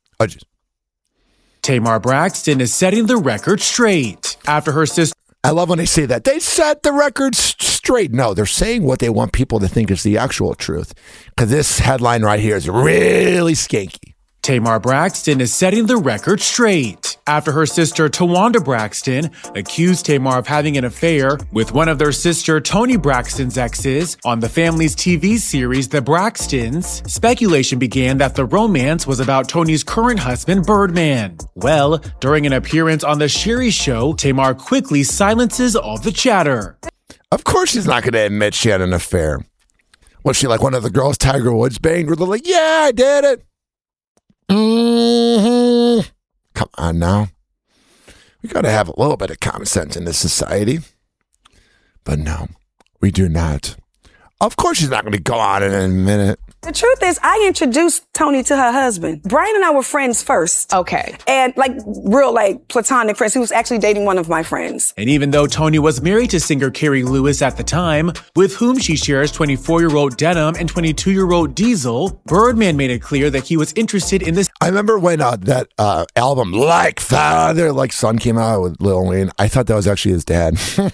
Tamar Braxton is setting the record straight after her sister. I love when they say that. They set the record straight. No, they're saying what they want people to think is the actual truth. Because this headline right here is really skanky. Tamar Braxton is setting the record straight after her sister Tawanda Braxton accused Tamar of having an affair with one of their sister Toni Braxton's exes on the family's TV series The Braxtons. Speculation began that the romance was about Toni's current husband Birdman. Well, during an appearance on The Sherry Show, Tamar quickly silences all the chatter. Of course she's not going to admit she had an affair. Was she like one of the girls Tiger Woods banged? Where they're like, yeah, I did it. Mm-hmm. Come on now. We got to have a little bit of common sense in this society. But no, we do not. Of course she's not going to go on in a minute. The truth is, I introduced Toni to her husband. Brian and I were friends first. Okay. And real platonic friends. He was actually dating one of my friends. And even though Toni was married to singer Carrie Lewis at the time, with whom she shares 24-year-old Denim and 22-year-old Diesel, Birdman made it clear that he was interested in this. I remember when that album, Like Father, Like Son, came out with Lil Wayne. I thought that was actually his dad.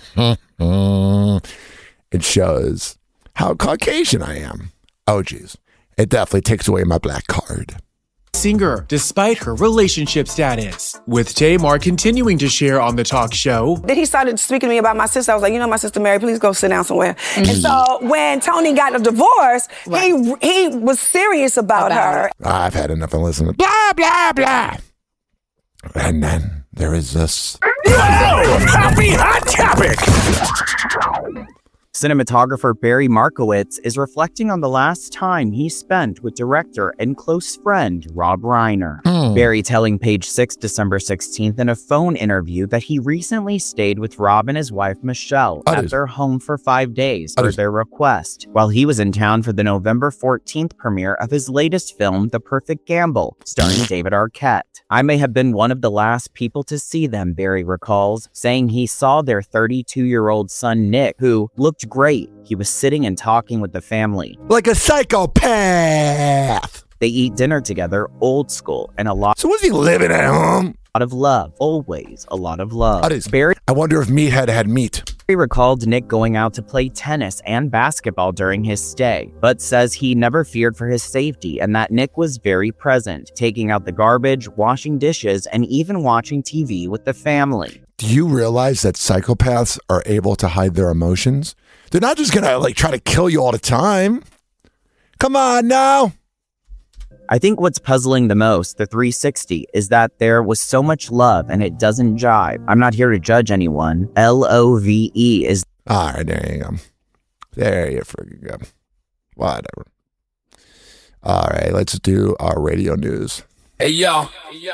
It shows how Caucasian I am. Oh, geez. It definitely takes away my black card. Singer, despite her relationship status. With Tamar continuing to share on the talk show. Then he started speaking to me about my sister. I was like, my sister married, please go sit down somewhere. Mm-hmm. And so when Toni got a divorce, right. he was serious about her. I've had enough of listening to blah, blah, blah. And then there is this. Whoa! Happy Hot Topic! Cinematographer Barry Markowitz is reflecting on the last time he spent with director and close friend Rob Reiner. Barry telling Page Six December 16th in a phone interview that he recently stayed with Rob and his wife Michelle at their home for 5 days per their request, while he was in town for the November 14th premiere of his latest film, The Perfect Gamble, starring David Arquette. I may have been one of the last people to see them, Barry recalls, saying he saw their 32-year-old son Nick, who looked great. He was sitting and talking with the family. Like a psychopath! They eat dinner together, old school, and a lot. So was he living at home? A lot of love. Always a lot of love. Barry, I wonder if Meathead had meat. Barry recalled Nick going out to play tennis and basketball during his stay, but says he never feared for his safety and that Nick was very present, taking out the garbage, washing dishes, and even watching TV with the family. Do you realize that psychopaths are able to hide their emotions? They're not just gonna try to kill you all the time. Come on now. I think what's puzzling the most, the 360, is that there was so much love and it doesn't jive. I'm not here to judge anyone. LOVE is... All right, there you go. There you freaking go. Whatever. All right, let's do our radio news. Hey, yo.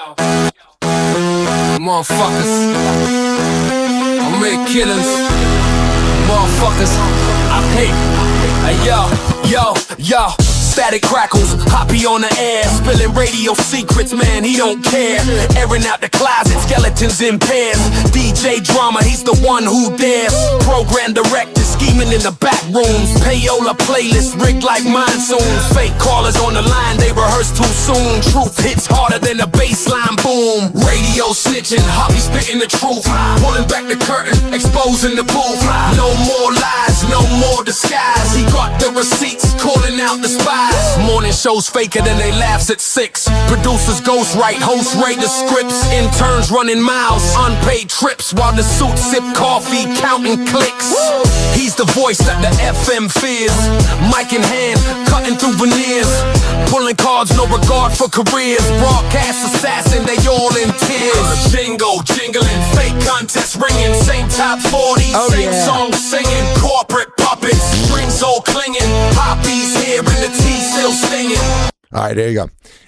Motherfuckers. I make killings. Motherfuckers. I hate. Hey, yo. Static crackles, Hoppy on the air, spilling radio secrets, man, he don't care. Airing out the closet, skeletons in pairs. DJ Drama, he's the one who dares. Program director, scheming in the back rooms. Payola playlist, rigged like monsoons. Fake callers on the line, they rehearse too soon. Truth hits harder than a baseline boom. Radio snitching, Hoppy spitting the truth. Pulling back the curtain, exposing the booth. No more lies, no more disguise. He got the receipts, calling out the spies. Morning shows faker than they laughs at 6. Producers ghostwrite, hosts rate the scripts. Interns running miles, unpaid trips, while the suits sip coffee, counting clicks. He's the voice that the FM fears. Mic in hand, cutting through veneers. Pulling cards, no regard for careers. Broadcast assassin, they all in tears. Jingle, jingling, fake contest ringing. Same top 40, same song singing. Corporate puppets, strings all clinging. Poppy's here in the tea still stinging. All right, there you go.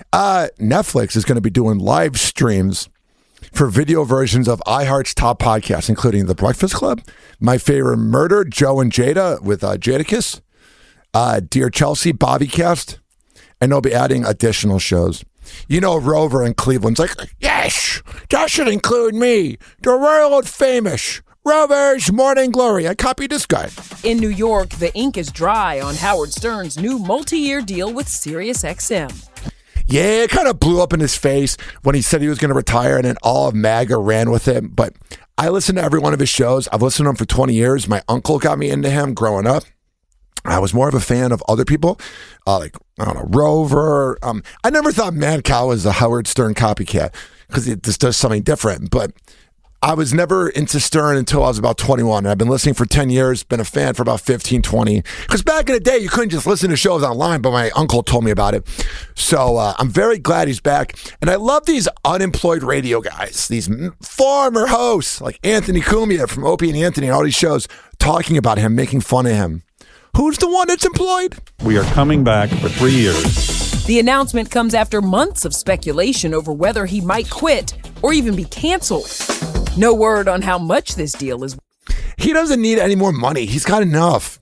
Netflix is going to be doing live streams for video versions of iHeart's top podcasts, including The Breakfast Club, My Favorite Murder, Joe and Jada with Jadakiss, Dear Chelsea, Bobbycast, and they'll be adding additional shows. You know, Rover in Cleveland's like, yes, that should include me, the world famous Rover's Morning Glory. I copied this guy. In New York, the ink is dry on Howard Stern's new multi-year deal with SiriusXM. Yeah, it kind of blew up in his face when he said he was going to retire, and then all of MAGA ran with him. But I listen to every one of his shows. I've listened to him for 20 years. My uncle got me into him growing up. I was more of a fan of other people, like, I don't know, Rover. I never thought Mad Cow was a Howard Stern copycat because it just does something different. But I was never into Stern until I was about 21. I've been listening for 10 years, been a fan for about 15, 20. Because back in the day, you couldn't just listen to shows online, but my uncle told me about it. So I'm very glad he's back. And I love these unemployed radio guys, these former hosts like Anthony Cumia from Opie and Anthony and all these shows talking about him, making fun of him. Who's the one that's employed? We are coming back for 3 years. The announcement comes after months of speculation over whether he might quit or even be canceled. No word on how much this deal is. He doesn't need any more money. He's got enough.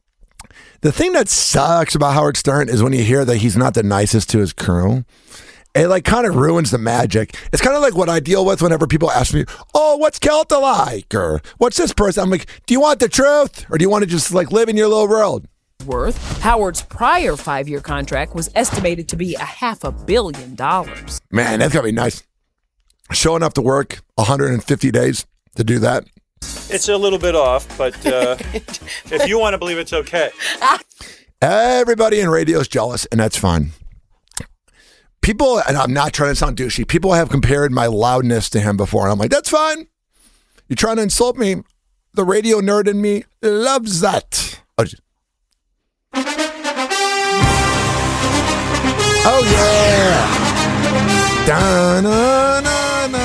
The thing that sucks about Howard Stern is when you hear that he's not the nicest to his crew. It kind of ruins the magic. It's kind of like what I deal with whenever people ask me, oh, what's Kelta like? Or what's this person? I'm like, do you want the truth? Or do you want to just live in your little world? Worth. Howard's prior 5-year contract was estimated to be $500 million. Man, that's going to be nice. Showing up to work 150 days to do that. It's a little bit off, but if you want to believe it's okay. Everybody in radio is jealous, and that's fine. People, and I'm not trying to sound douchey, people have compared my loudness to him before, and I'm like, that's fine. You're trying to insult me. The radio nerd in me loves that. Oh, yeah.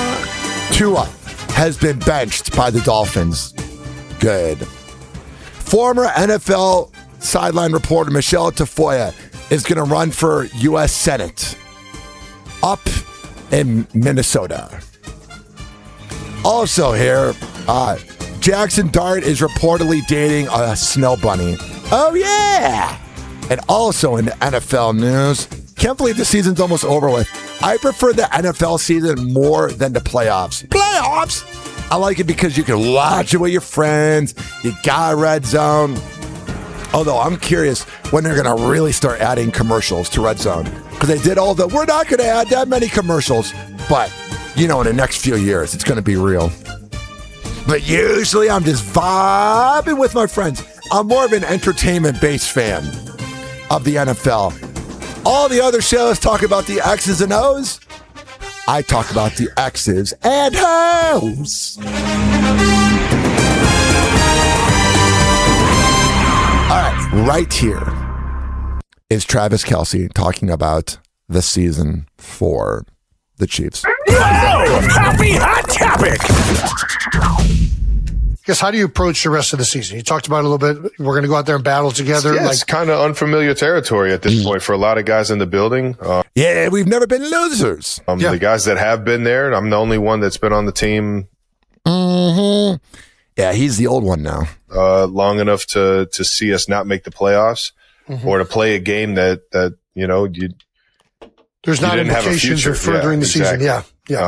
Da-na-na-na. Tua has been benched by the Dolphins. Good. Former NFL sideline reporter Michelle Tafoya is going to run for U.S. Senate up in Minnesota. Also here, Jackson Dart is reportedly dating a snow bunny. Oh, yeah! And also in the NFL news, can't believe the season's almost over with. I prefer the NFL season more than the playoffs. Playoffs? I like it because you can watch it with your friends. You got Red Zone. Although I'm curious when they're going to really start adding commercials to Red Zone. Because they did all the, we're not going to add that many commercials. But, in the next few years, it's going to be real. But usually I'm just vibing with my friends. I'm more of an entertainment-based fan of the NFL. All the other shows talk about the X's and O's. I talk about the X's and O's. All right, right here is Travis Kelce talking about the season for the Chiefs. Happy hot topic. I guess, how do you approach the rest of the season? You talked about it a little bit. We're going to go out there and battle together. Yeah, it's kind of unfamiliar territory at this point for a lot of guys in the building. Yeah, we've never been losers. The guys that have been there, I'm the only one that's been on the team. Mm-hmm. Yeah, he's the old one now. Long enough to see us not make the playoffs or to play a game that there's not implications or furthering the season. Yeah.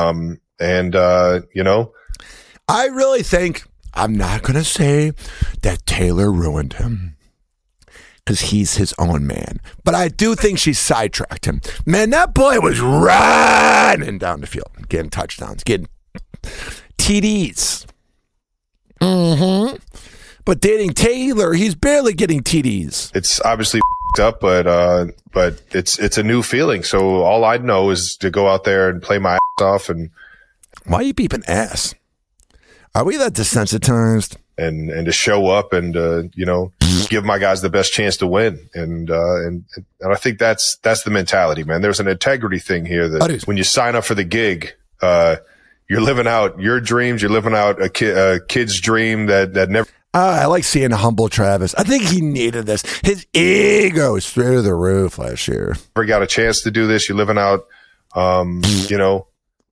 I really think, I'm not going to say that Taylor ruined him because he's his own man. But I do think she sidetracked him. Man, that boy was running down the field, getting touchdowns, getting TDs. Mm-hmm. But dating Taylor, he's barely getting TDs. It's obviously up, but it's a new feeling. So all I know is to go out there and play my ass off. And why are you beeping ass? Are we that desensitized? And to show up and give my guys the best chance to win. And I think that's the mentality, man. There's an integrity thing here that when you sign up for the gig, you're living out your dreams. You're living out a kid's dream that never. I like seeing a humble Travis. I think he needed this. His ego was through the roof last year. Never got a chance to do this. You're living out, man.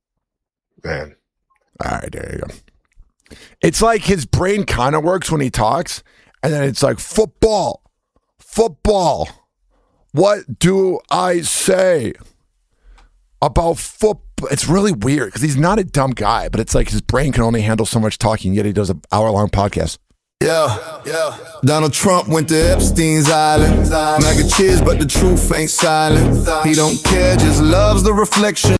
All right, there you go. It's like his brain kind of works when he talks, and then it's like, football. What do I say about football? It's really weird because he's not a dumb guy, but it's like his brain can only handle so much talking, yet he does an hour-long podcast. Yeah. Donald Trump went to Epstein's Island. Mac and cheers, but the truth ain't silent. He don't care, just loves the reflection.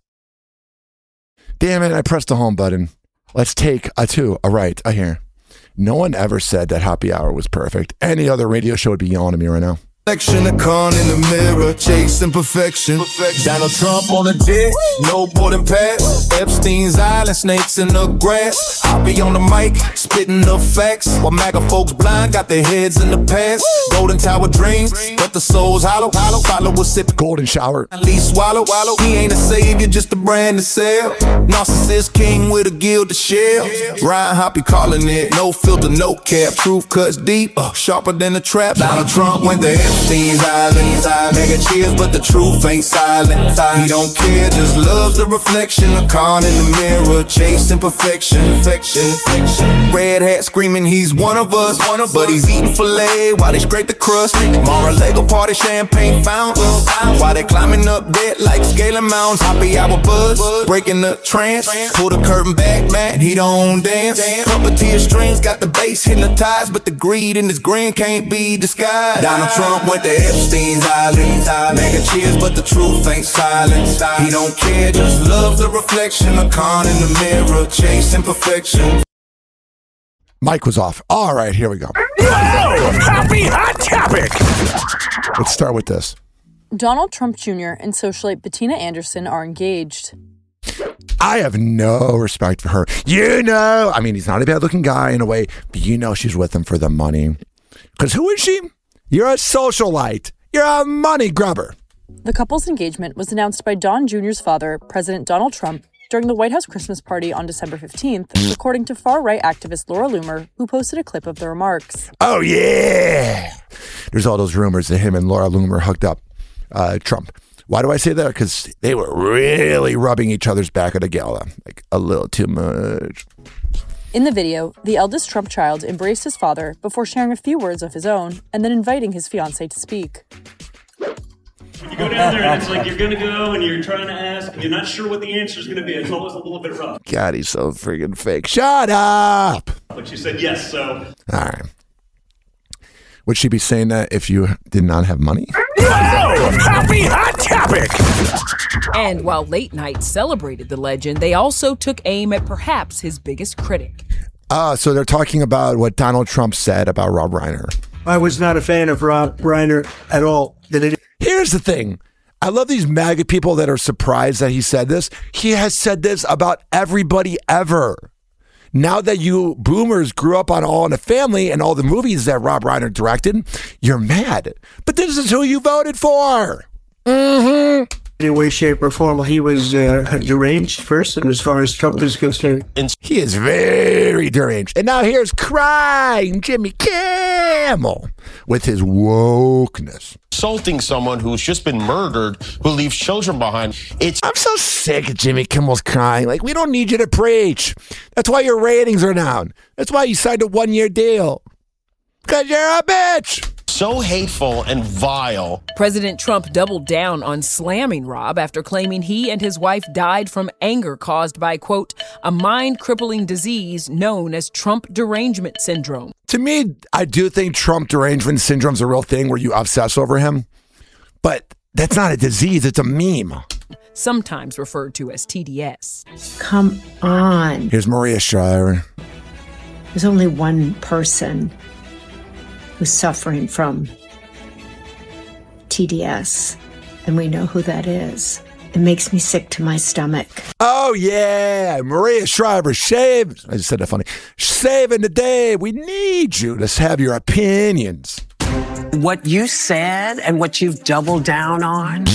Damn it, I pressed the home button. Let's take a right, a here. No one ever said that Happy Hour was perfect. Any other radio show would be yelling at me right now. Reflection, a con in the mirror, chasing perfection. Donald Trump on a jet, no boarding pass. Epstein's Island, snakes in the grass. I'll be on the mic, spitting the facts. While MAGA folks blind, got their heads in the past. Golden Tower dreams, but the soul's hollow. Followers sip golden shower. At least swallow. He ain't a savior, just a brand to sell. Narcissist king with a guild to share. Ryan Hoppy calling it, no filter, no cap. Truth cuts deep, sharper than a trap. Donald Trump went there. Epstein's Island, mega cheers, but the truth ain't silent. He don't care, just loves the reflection. A con in the mirror, chasing perfection. Red hat screaming he's one of us, but he's eating filet while they scrape the crust. Mar-a-Lago party, champagne fountains, while they climbing up dead like scaling mountains. Happy Hour buzz, breaking the trance. Pull the curtain back, man, he don't dance. Puppeteer strings got the bass hypnotized, but the greed in his grin can't be disguised. Donald Trump went to Epstein's Island. Mega cheers, but the truth ain't silent. He don't care, just loves the reflection. A con in the mirror, chasing perfection. Mike was off. All right, here we go. Happy hot topic. Let's start with this. Donald Trump Jr. and socialite Bettina Anderson are engaged. I have no respect for her. I mean, he's not a bad-looking guy in a way, but she's with him for the money. Because who is she? You're a socialite. You're a money grubber. The couple's engagement was announced by Don Jr.'s father, President Donald Trump, during the White House Christmas party on December 15th, according to far-right activist Laura Loomer, who posted a clip of the remarks. Oh, yeah. There's all those rumors that him and Laura Loomer hooked up Trump. Why do I say that? Because they were really rubbing each other's back at a gala. Like, a little too much. In the video, the eldest Trump child embraced his father before sharing a few words of his own and then inviting his fiancée to speak. You go down there and it's like you're going to go and you're trying to ask and you're not sure what the answer is going to be. It's always a little bit rough. God, he's so freaking fake. Shut up! But you said yes, so... All right. Would she be saying that if you did not have money? Oh, happy hot topic! And while Late Night celebrated the legend, they also took aim at perhaps his biggest critic. So they're talking about what Donald Trump said about Rob Reiner. I was not a fan of Rob Reiner at all. Here's the thing. I love these MAGA people that are surprised that he said this. He has said this about everybody ever. Now that you boomers grew up on All in the Family and all the movies that Rob Reiner directed, you're mad. But this is who you voted for. In any way, shape, or form, he was a deranged person as far as Trump is concerned. He is very deranged. And now here's crying Jimmy Kimmel with his wokeness. Insulting someone who's just been murdered, who leaves children behind. I'm so sick of Jimmy Kimmel's crying. Like, we don't need you to preach. That's why your ratings are down. That's why you signed a 1-year deal. Because you're a bitch. So hateful and vile. President Trump doubled down on slamming Rob after claiming he and his wife died from anger caused by, quote, a mind-crippling disease known as Trump derangement syndrome. To me, I do think Trump derangement syndrome is a real thing where you obsess over him. But that's not a disease. It's a meme. Sometimes referred to as TDS. Come on. Here's Maria Shriver. There's only one person who's suffering from TDS, and we know who that is. It makes me sick to my stomach. Oh, yeah. Maria Shriver, I just said that funny. Saving the day. We need you to have your opinions. What you said and what you've doubled down on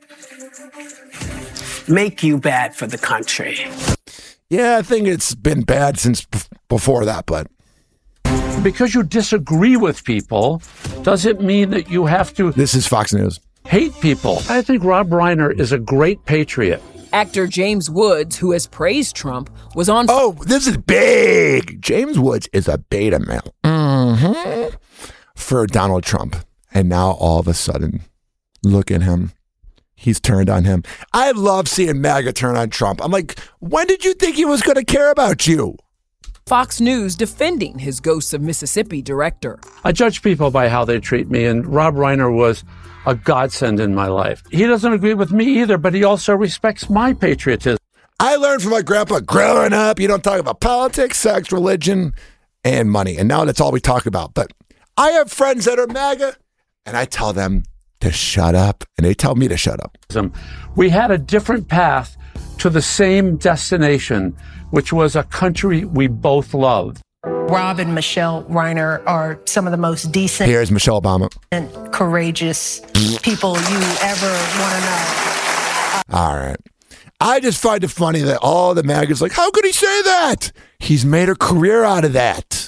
make you bad for the country. Yeah, I think it's been bad since before that, but... Because you disagree with people doesn't mean that you have to... This is Fox News. ...hate people. I think Rob Reiner is a great patriot. Actor James Woods, who has praised Trump, was on... Oh, this is big! James Woods is a beta male. Mm-hmm. For Donald Trump. And now all of a sudden, look at him. He's turned on him. I love seeing MAGA turn on Trump. I'm like, when did you think he was going to care about you? Fox News defending his Ghosts of Mississippi director. I judge people by how they treat me, and Rob Reiner was a godsend in my life. He doesn't agree with me either, but he also respects my patriotism. I learned from my grandpa growing up, you don't talk about politics, sex, religion, and money. And now that's all we talk about. But I have friends that are MAGA, and I tell them to shut up, and they tell me to shut up. We had a different path to the same destination, which was a country we both loved. Rob and Michelle Reiner are some of the most decent... Here's Michelle Obama. ...and courageous people you ever want to know. All right. I just find it funny that all the MAGAs like, how could he say that? He's made a career out of that.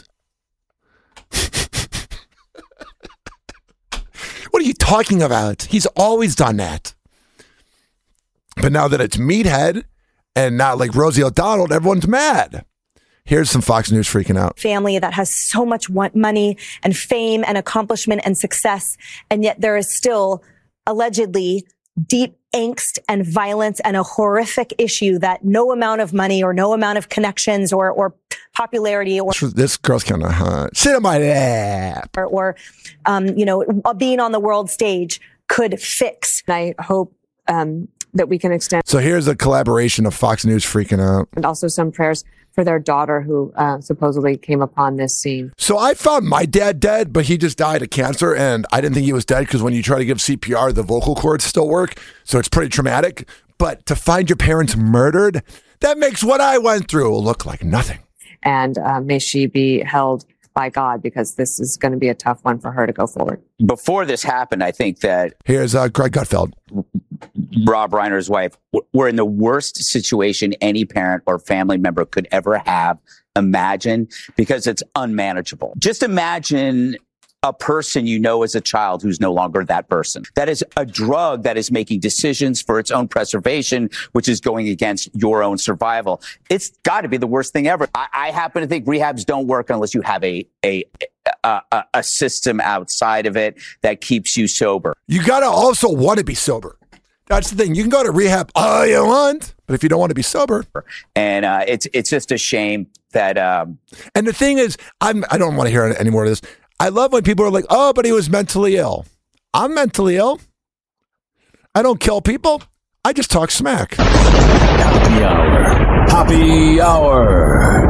What are you talking about? He's always done that. But now that it's Meathead and not like Rosie O'Donnell, everyone's mad. Here's some Fox News freaking out. Family that has so much money and fame and accomplishment and success, and yet there is still allegedly deep angst and violence and a horrific issue that no amount of money or no amount of connections or popularity or this girl's kind of hot. Sit on my lap. Or being on the world stage could fix. I hope that we can extend. So here's a collaboration of Fox News freaking out. And also some prayers for their daughter who supposedly came upon this scene. So I found my dad dead, but he just died of cancer, and I didn't think he was dead because when you try to give CPR, the vocal cords still work, so it's pretty traumatic. But to find your parents murdered, that makes what I went through look like nothing. And may she be held by God, because this is going to be a tough one for her to go forward. Before this happened, I think that... Here's Greg Gutfeld. Rob Reiner's wife, we're in the worst situation any parent or family member could ever have imagined, because it's unmanageable. Just imagine a person you know as a child who's no longer that person. That is a drug that is making decisions for its own preservation, which is going against your own survival. It's got to be the worst thing ever. I happen to think rehabs don't work unless you have a system outside of it that keeps you sober. You got to also want to be sober. That's the thing. You can go to rehab all you want, but if you don't want to be sober. And it's just a shame that... And the thing is, I don't want to hear any more of this. I love when people are like, oh, but he was mentally ill. I'm mentally ill. I don't kill people. I just talk smack. Happy Hour. Happy Hour.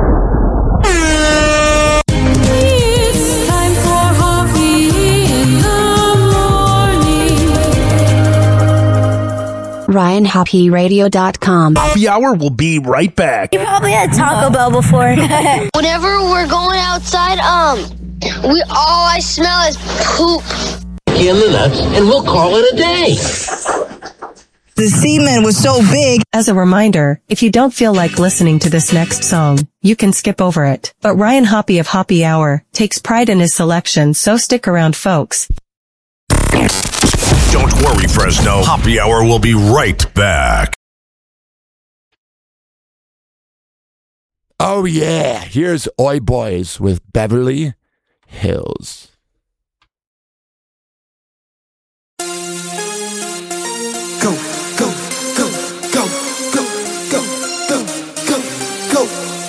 It's time for Hoppy in the morning. RyanHoppyRadio.com. Happy Hour will be right back. You probably had Taco Bell before. Whenever we're going outside, all I smell is poop. In the nuts, and we'll call it a day. The semen was so big. As a reminder, if you don't feel like listening to this next song, you can skip over it. But Ryan Hoppy of Hoppy Hour takes pride in his selection, so stick around, folks. Don't worry, Fresno. Hoppy Hour will be right back. Oh, yeah. Here's Oi Boys with Beverly Hills. Go, go, go, go, go, go, go, go, go.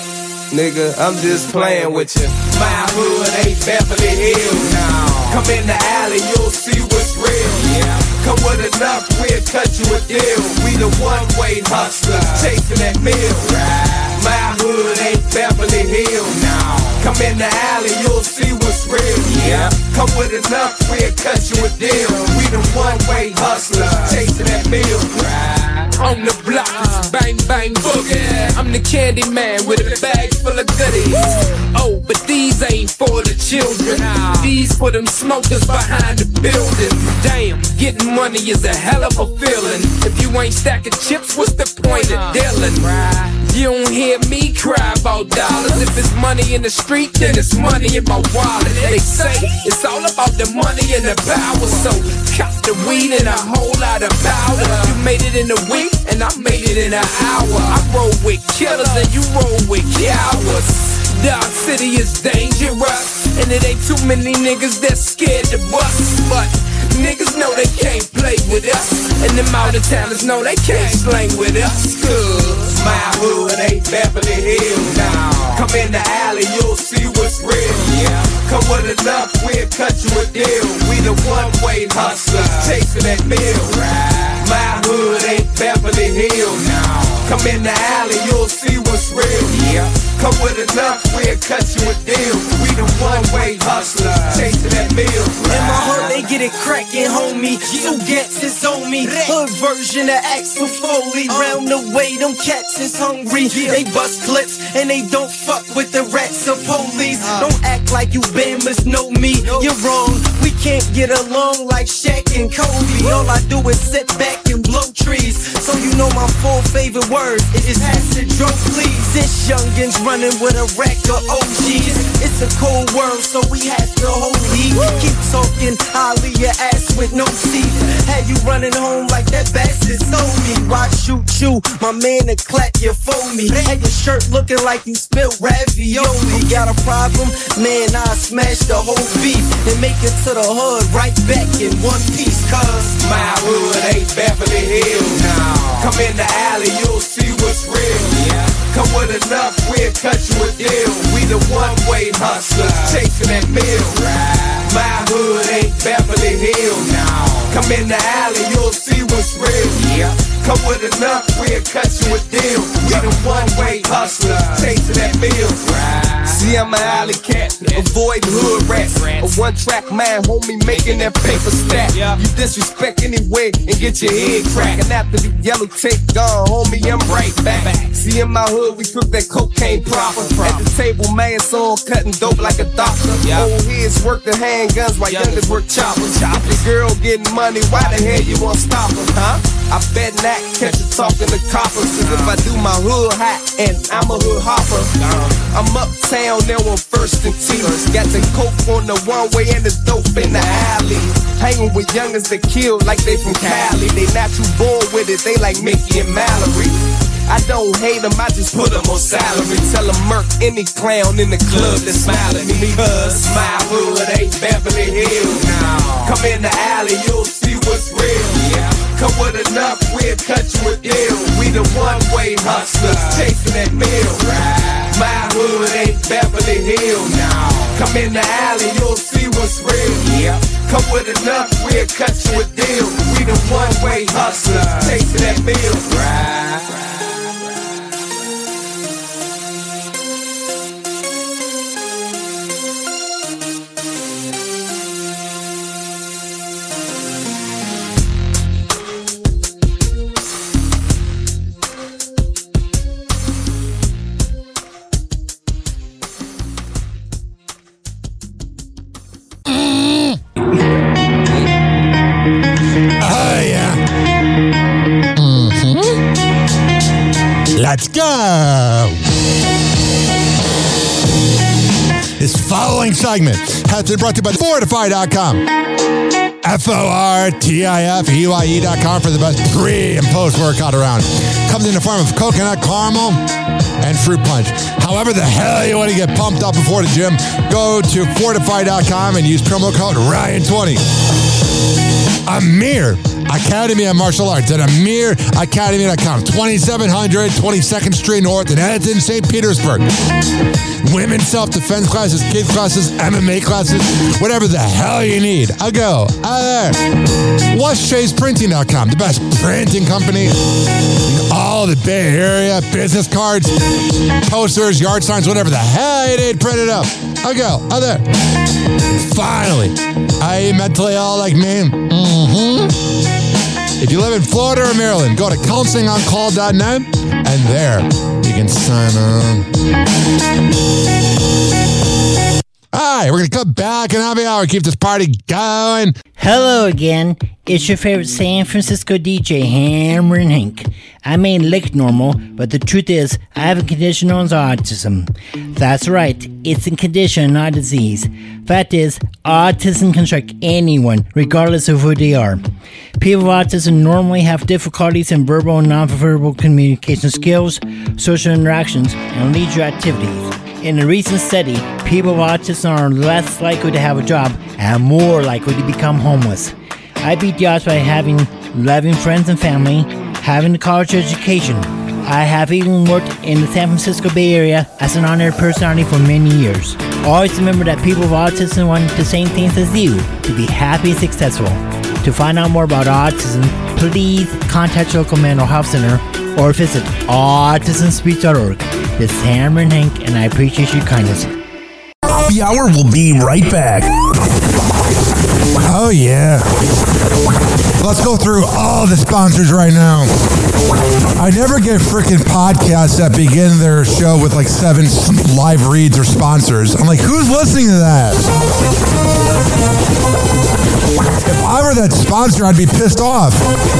Nigga, I'm just playing with you. My hood ain't Beverly Hills now. Come in the alley, you'll see what's real. Yeah. Come with enough, we'll cut you a deal. We the one-way hustlers chasing that meal. Right. My hood ain't Beverly Hills now. Come in the alley, you'll see what's real. Yeah. Come with enough, we'll cut you a deal. We the one-way hustlers chasing that meal. Right. On the block, bang, bang, boogie. I'm the candy man with a bag full of goodies. Oh, but these ain't for the children. These for them smokers behind the building. Damn, getting money is a hell of a feeling. If you ain't stacking chips, what's the point of dealing? You don't hear me cry about dollars. If it's money in the street, then it's money in my wallet. They say it's all about the money and the power. So cop the weed and a whole lot of powder. You made it in a week and I made it in an hour. I roll with killers and you roll with cowards. Dog City is dangerous, and it ain't too many niggas that's scared to bust. But niggas know they can't play with us, and them out of towners know they can't slang with us. Cause my hood ain't Beverly Hills now. Come in the alley, you'll see what's real. Yeah. Come with enough, we'll cut you a deal. We the one-way hustlers chasing that meal. Right. My hood ain't Beverly Hills now. Come in the alley, you'll see what's real. Yeah. Come with enough, we'll cut you a deal. We the one-way hustlers chasing that meal. In my hood, they get it crackin', homie. Two gets is on me. Hood version of Axel Foley. Round the way, them cats is hungry. They bust clips and they don't fuck with the rats or police. Don't act like you Bambas know me. You're wrong. We can't get along like Shaq and Kobe. All I do is sit back and blow trees. So you know my full favorite word is acid, drunk, please. This youngin's running with a rack of OGs. It's a cold world, so we have to hold heat. Keep talking, I'll leave your ass with no seat. Had you running home like that bastard stole me. Why shoot you, my man, to clap you for me? Had your shirt looking like you spilled ravioli. Got a problem? Man, I smash the whole beef and make it to the hood right back in one piece. Cause my hood ain't Beverly Hills now. Come in the alley, you'll see what's real. Yeah. Come with enough, we'll cut you a deal. We the one-way hustlers chasing that meal. Right. My hood ain't Beverly Hills now. Come in the alley, you'll see what's real. Yeah. Come with enough, we'll cut you a deal. We the one-way hustlers chasing that meal. Right. See, I'm an alley cat, avoid hood rats. A one-track man, homie, making that paper stack. You disrespect anyway and get your head cracked. And after the yellow tape gone, homie, I'm right back. See, in my hood, we cook that cocaine proper. At the table, man, so cutting dope like a doctor. Old heads work the handguns while youngers work choppers. If the girl getting money, why the hell you won't stop her, huh? I bet not catch her talking to coppers. Cause if I do my hood hot and I'm a hood hopper, I'm uptown now on First and T. Got the coke on the one-way and the dope in the alley. Hanging with youngers that kill like they from Cali. They not too born with it, they like Mickey and Mallory. I don't hate them, I just put them on salary. Tell them murk any clown in the club that smile at me. Because my hood ain't Beverly Hills. Come in the alley, you'll see what's real. Come with enough, we'll cut you a deal. We the one-way hustlers chasing that meal. My hood ain't Beverly Hills. Come in the alley, you'll see what's real. Come with enough, we'll cut you a deal. We the one-way hustlers chasing that meal. Let's go! This following segment has been brought to you by Fortify.com. FORTIFUIE.com for the best pre and post workout around. Comes in the form of coconut caramel and fruit punch. However the hell you want to get pumped up before the gym, go to Fortify.com and use promo code Ryan20. Amir Academy of Martial Arts at AmirAcademy.com. 2700 22nd Street North in Edmonton, St. Petersburg. Women's self-defense classes, kids classes, MMA classes, whatever the hell you need. I'll go out there. WashChasePrinting.com, the best printing company in all the Bay Area. Business cards, posters, yard signs, whatever the hell you need, print it up. I'll go out there. Finally, are you mentally ill like me? If you live in Florida or Maryland, go to counselingoncall.net and there you can sign on. All right, we're going to come back in happy hour, keep this party going. Hello again. It's your favorite San Francisco DJ, Hammer and Hank. I may look normal, but the truth is, I have a condition known as autism. That's right, it's a condition, not a disease. Fact is, autism can strike anyone, regardless of who they are. People with autism normally have difficulties in verbal and non-verbal communication skills, social interactions, and leisure activities. In a recent study, people with autism are less likely to have a job and more likely to become homeless. I beat the odds by having loving friends and family, having a college education. I have even worked in the San Francisco Bay Area as an honored personality for many years. Always remember that people with autism want the same things as you, to be happy and successful. To find out more about autism, please contact your local mental health center or visit autismspeech.org. This is Hammer and Hank, and I appreciate your kindness. Happy Hour will be right back. Oh, yeah. Let's go through all the sponsors right now. I never get freaking podcasts that begin their show with like 7 live reads or sponsors. I'm like, who's listening to that? If I were that sponsor, I'd be pissed off.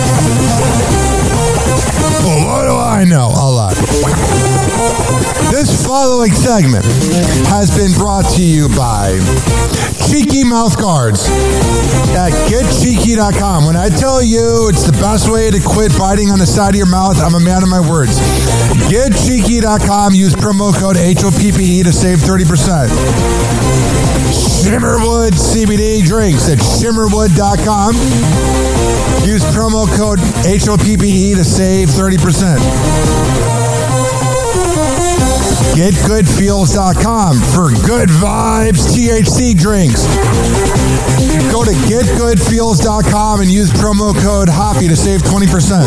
Well, what do I know? A lot. This following segment has been brought to you by Cheeky Mouth Guards at GetCheeky.com. When I tell you it's the best way to quit biting on the side of your mouth, I'm a man of my words. GetCheeky.com. Use promo code HOPPE to save 30%. Shimmerwood CBD drinks at Shimmerwood.com. Use promo code HOPPE to save 30%. GetGoodFeels.com for good vibes THC drinks. Go to GetGoodFeels.com and use promo code Hoppy to save 20%.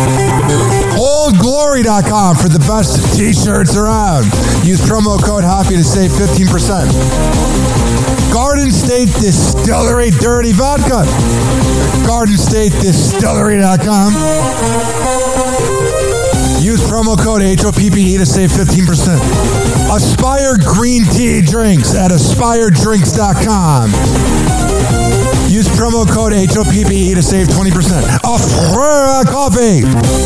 OldGlory.com for the best t-shirts around. Use promo code Hoppy to save 15%. Garden State Distillery Dirty Vodka. GardenStateDistillery.com. Use promo code HOPPE to save 15%. Aspire Green Tea Drinks at AspireDrinks.com. Use promo code HOPPE to save 20%. Afuera Coffee.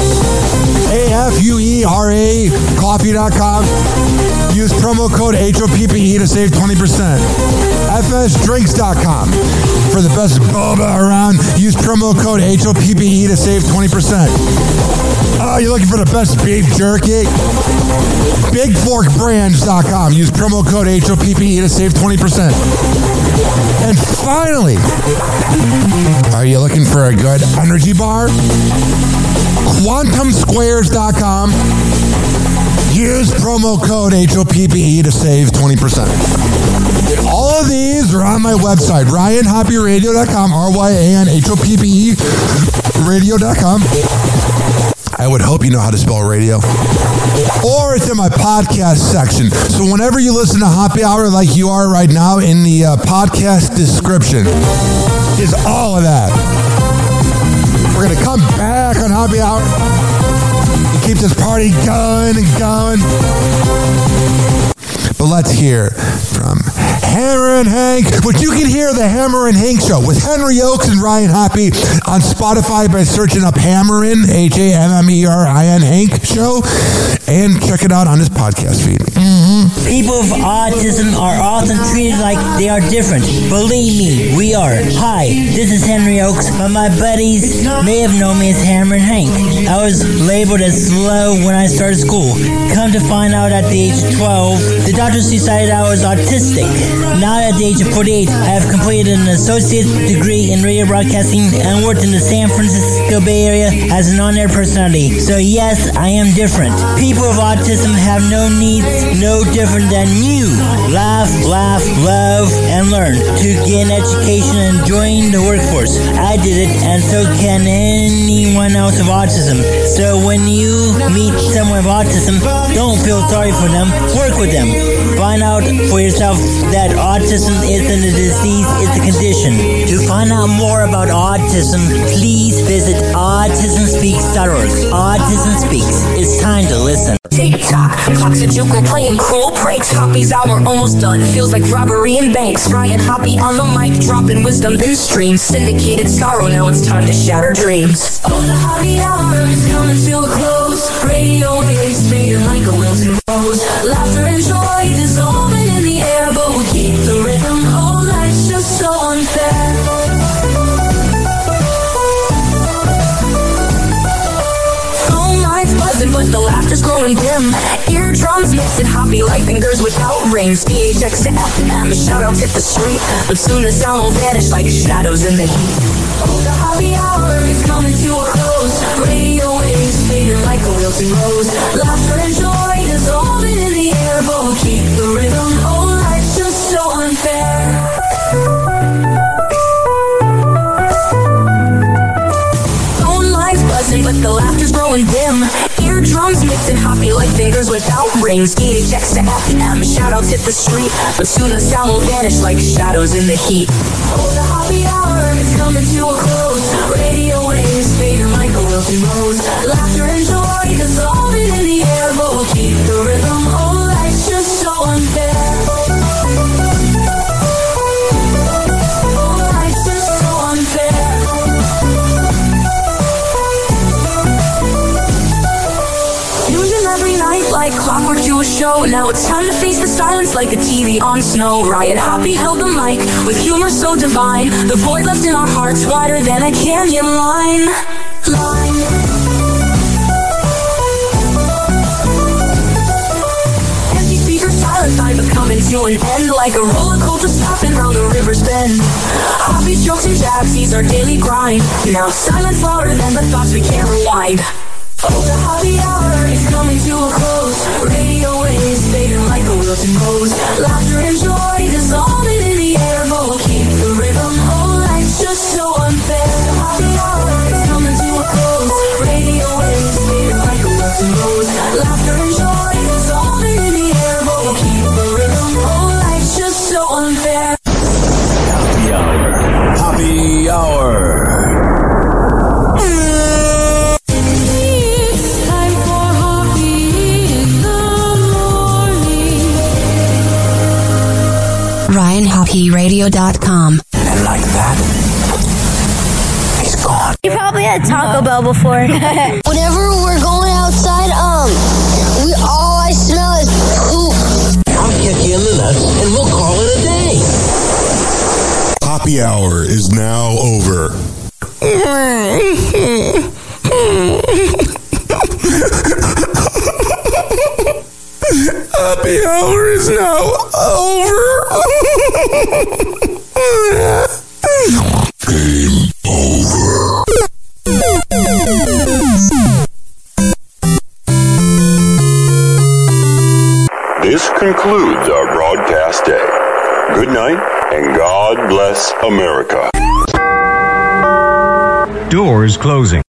AFUERA Coffee.com. Use promo code HOPPE to save 20%. FSDrinks.com. For the best boba around, use promo code HOPPE to save 20%. Oh, you're looking for the best beef jerky? BigForkBrands.com. Use promo code HOPPE to save 20%. And finally, are you looking for a good energy bar? QuantumSquares.com. Use promo code HOPPE to save 20%. All of these are on my website, RyanHoppyRadio.com, RyanHoppe Radio.com. I would hope you know how to spell radio. Or it's in my podcast section. So whenever you listen to Hoppy Hour like you are right now, in the podcast description is all of that. We're going to come back on Hoppy Hour and keep this party going and going. But let's hear from Hammer and Hank, which you can hear the Hammer and Hank Show with Henry Oakes and Ryan Hoppy on Spotify by searching up Hammerin, HAMMERIN Hank Show, and check it out on his podcast feed. People with autism are often treated like they are different. Believe me, we are. Hi, this is Henry Oakes, but my buddies may have known me as Hammer and Hank. I was labeled as slow when I started school. Come to find out at the age of 12, the doctors decided I was autistic. Now at the age of 48, I have completed an associate degree in radio broadcasting and worked in the San Francisco Bay Area as an on-air personality. So yes, I am different. People with autism have no needs, no different than you. Laugh, love, and learn to get an education and join the workforce. I did it, and so can anyone else with autism. So when you meet someone with autism, don't feel sorry for them. Work with them. Find out for yourself that autism isn't a disease, it's a condition. To find out more about autism, please visit autismspeaks.org. Autism Speaks. It's time to listen. TikTok, clocks a juke and playing cruel pranks. Hoppy's hour almost done. Feels like robbery in banks. Ryan Hoppy on the mic, dropping wisdom through streams. Syndicated sorrow, now it's time to shatter dreams. Oh, the Hoppy hour is coming to a close. Radio waves fading like a wilted rose. Laughter and joy dissolving in the air, but we'll keep the rhythm. Oh, life's just so unfair. Buzzing, but the laughter's growing dim. Eardrums mixing Hoppy like fingers without rings. PHX to FM, shoutouts hit the street, but soon the sound will vanish like shadows in the heat. Oh, the Hoppy hour is coming to a close. Radio waves fading like a wilted rose. Laughter and joy dissolving in the air, but we'll keep the rhythm. Oh, life's just so unfair. But the laughter's growing dim. Eardrums mixing Hoppy like fingers without rings. PHX to FM, shoutouts hit the street, but soon the sound will vanish like shadows in the heat. Oh, the Hoppy hour is coming to a close. Radio waves fading like a wilted rose. Laughter and joy dissolving in the air, but we'll keep the rhythm. Oh, life's just so unfair. Oh, life's just so unfair. Every night like clockwork to a show. Now it's time to face the silence like a TV on snow. Ryan Hoppy held the mic with humor so divine. The void left in our hearts wider than a canyon line. Empty speakers silent, time to come into an end. Like a roller coaster stopping round the river's bend. Hoppy's jokes and jabs, these are daily grind. Now silence louder than the thoughts we can't rewind. Oh, the Hoppy hour is coming to a close. nothing goes. Laughter and joy dissolving in the air, but we'll keep the rhythm. Oh, life's just so unfair. Happy hour is coming to a close. Radio waves feel like nothing goes. Laughter and joy dissolving in the air, but we'll keep the rhythm. Oh, life's just so unfair. Happy hour. Happy hour. RyanHoppyRadio.com. And like that, he's gone. You probably had Taco Bell before. Whenever we're going outside, all I smell is poop. I'll kick you in the nuts and we'll call it a day. Happy hour is now over. Happy hour is now over. Game over. This concludes our broadcast day. Good night, and God bless America. Doors closing.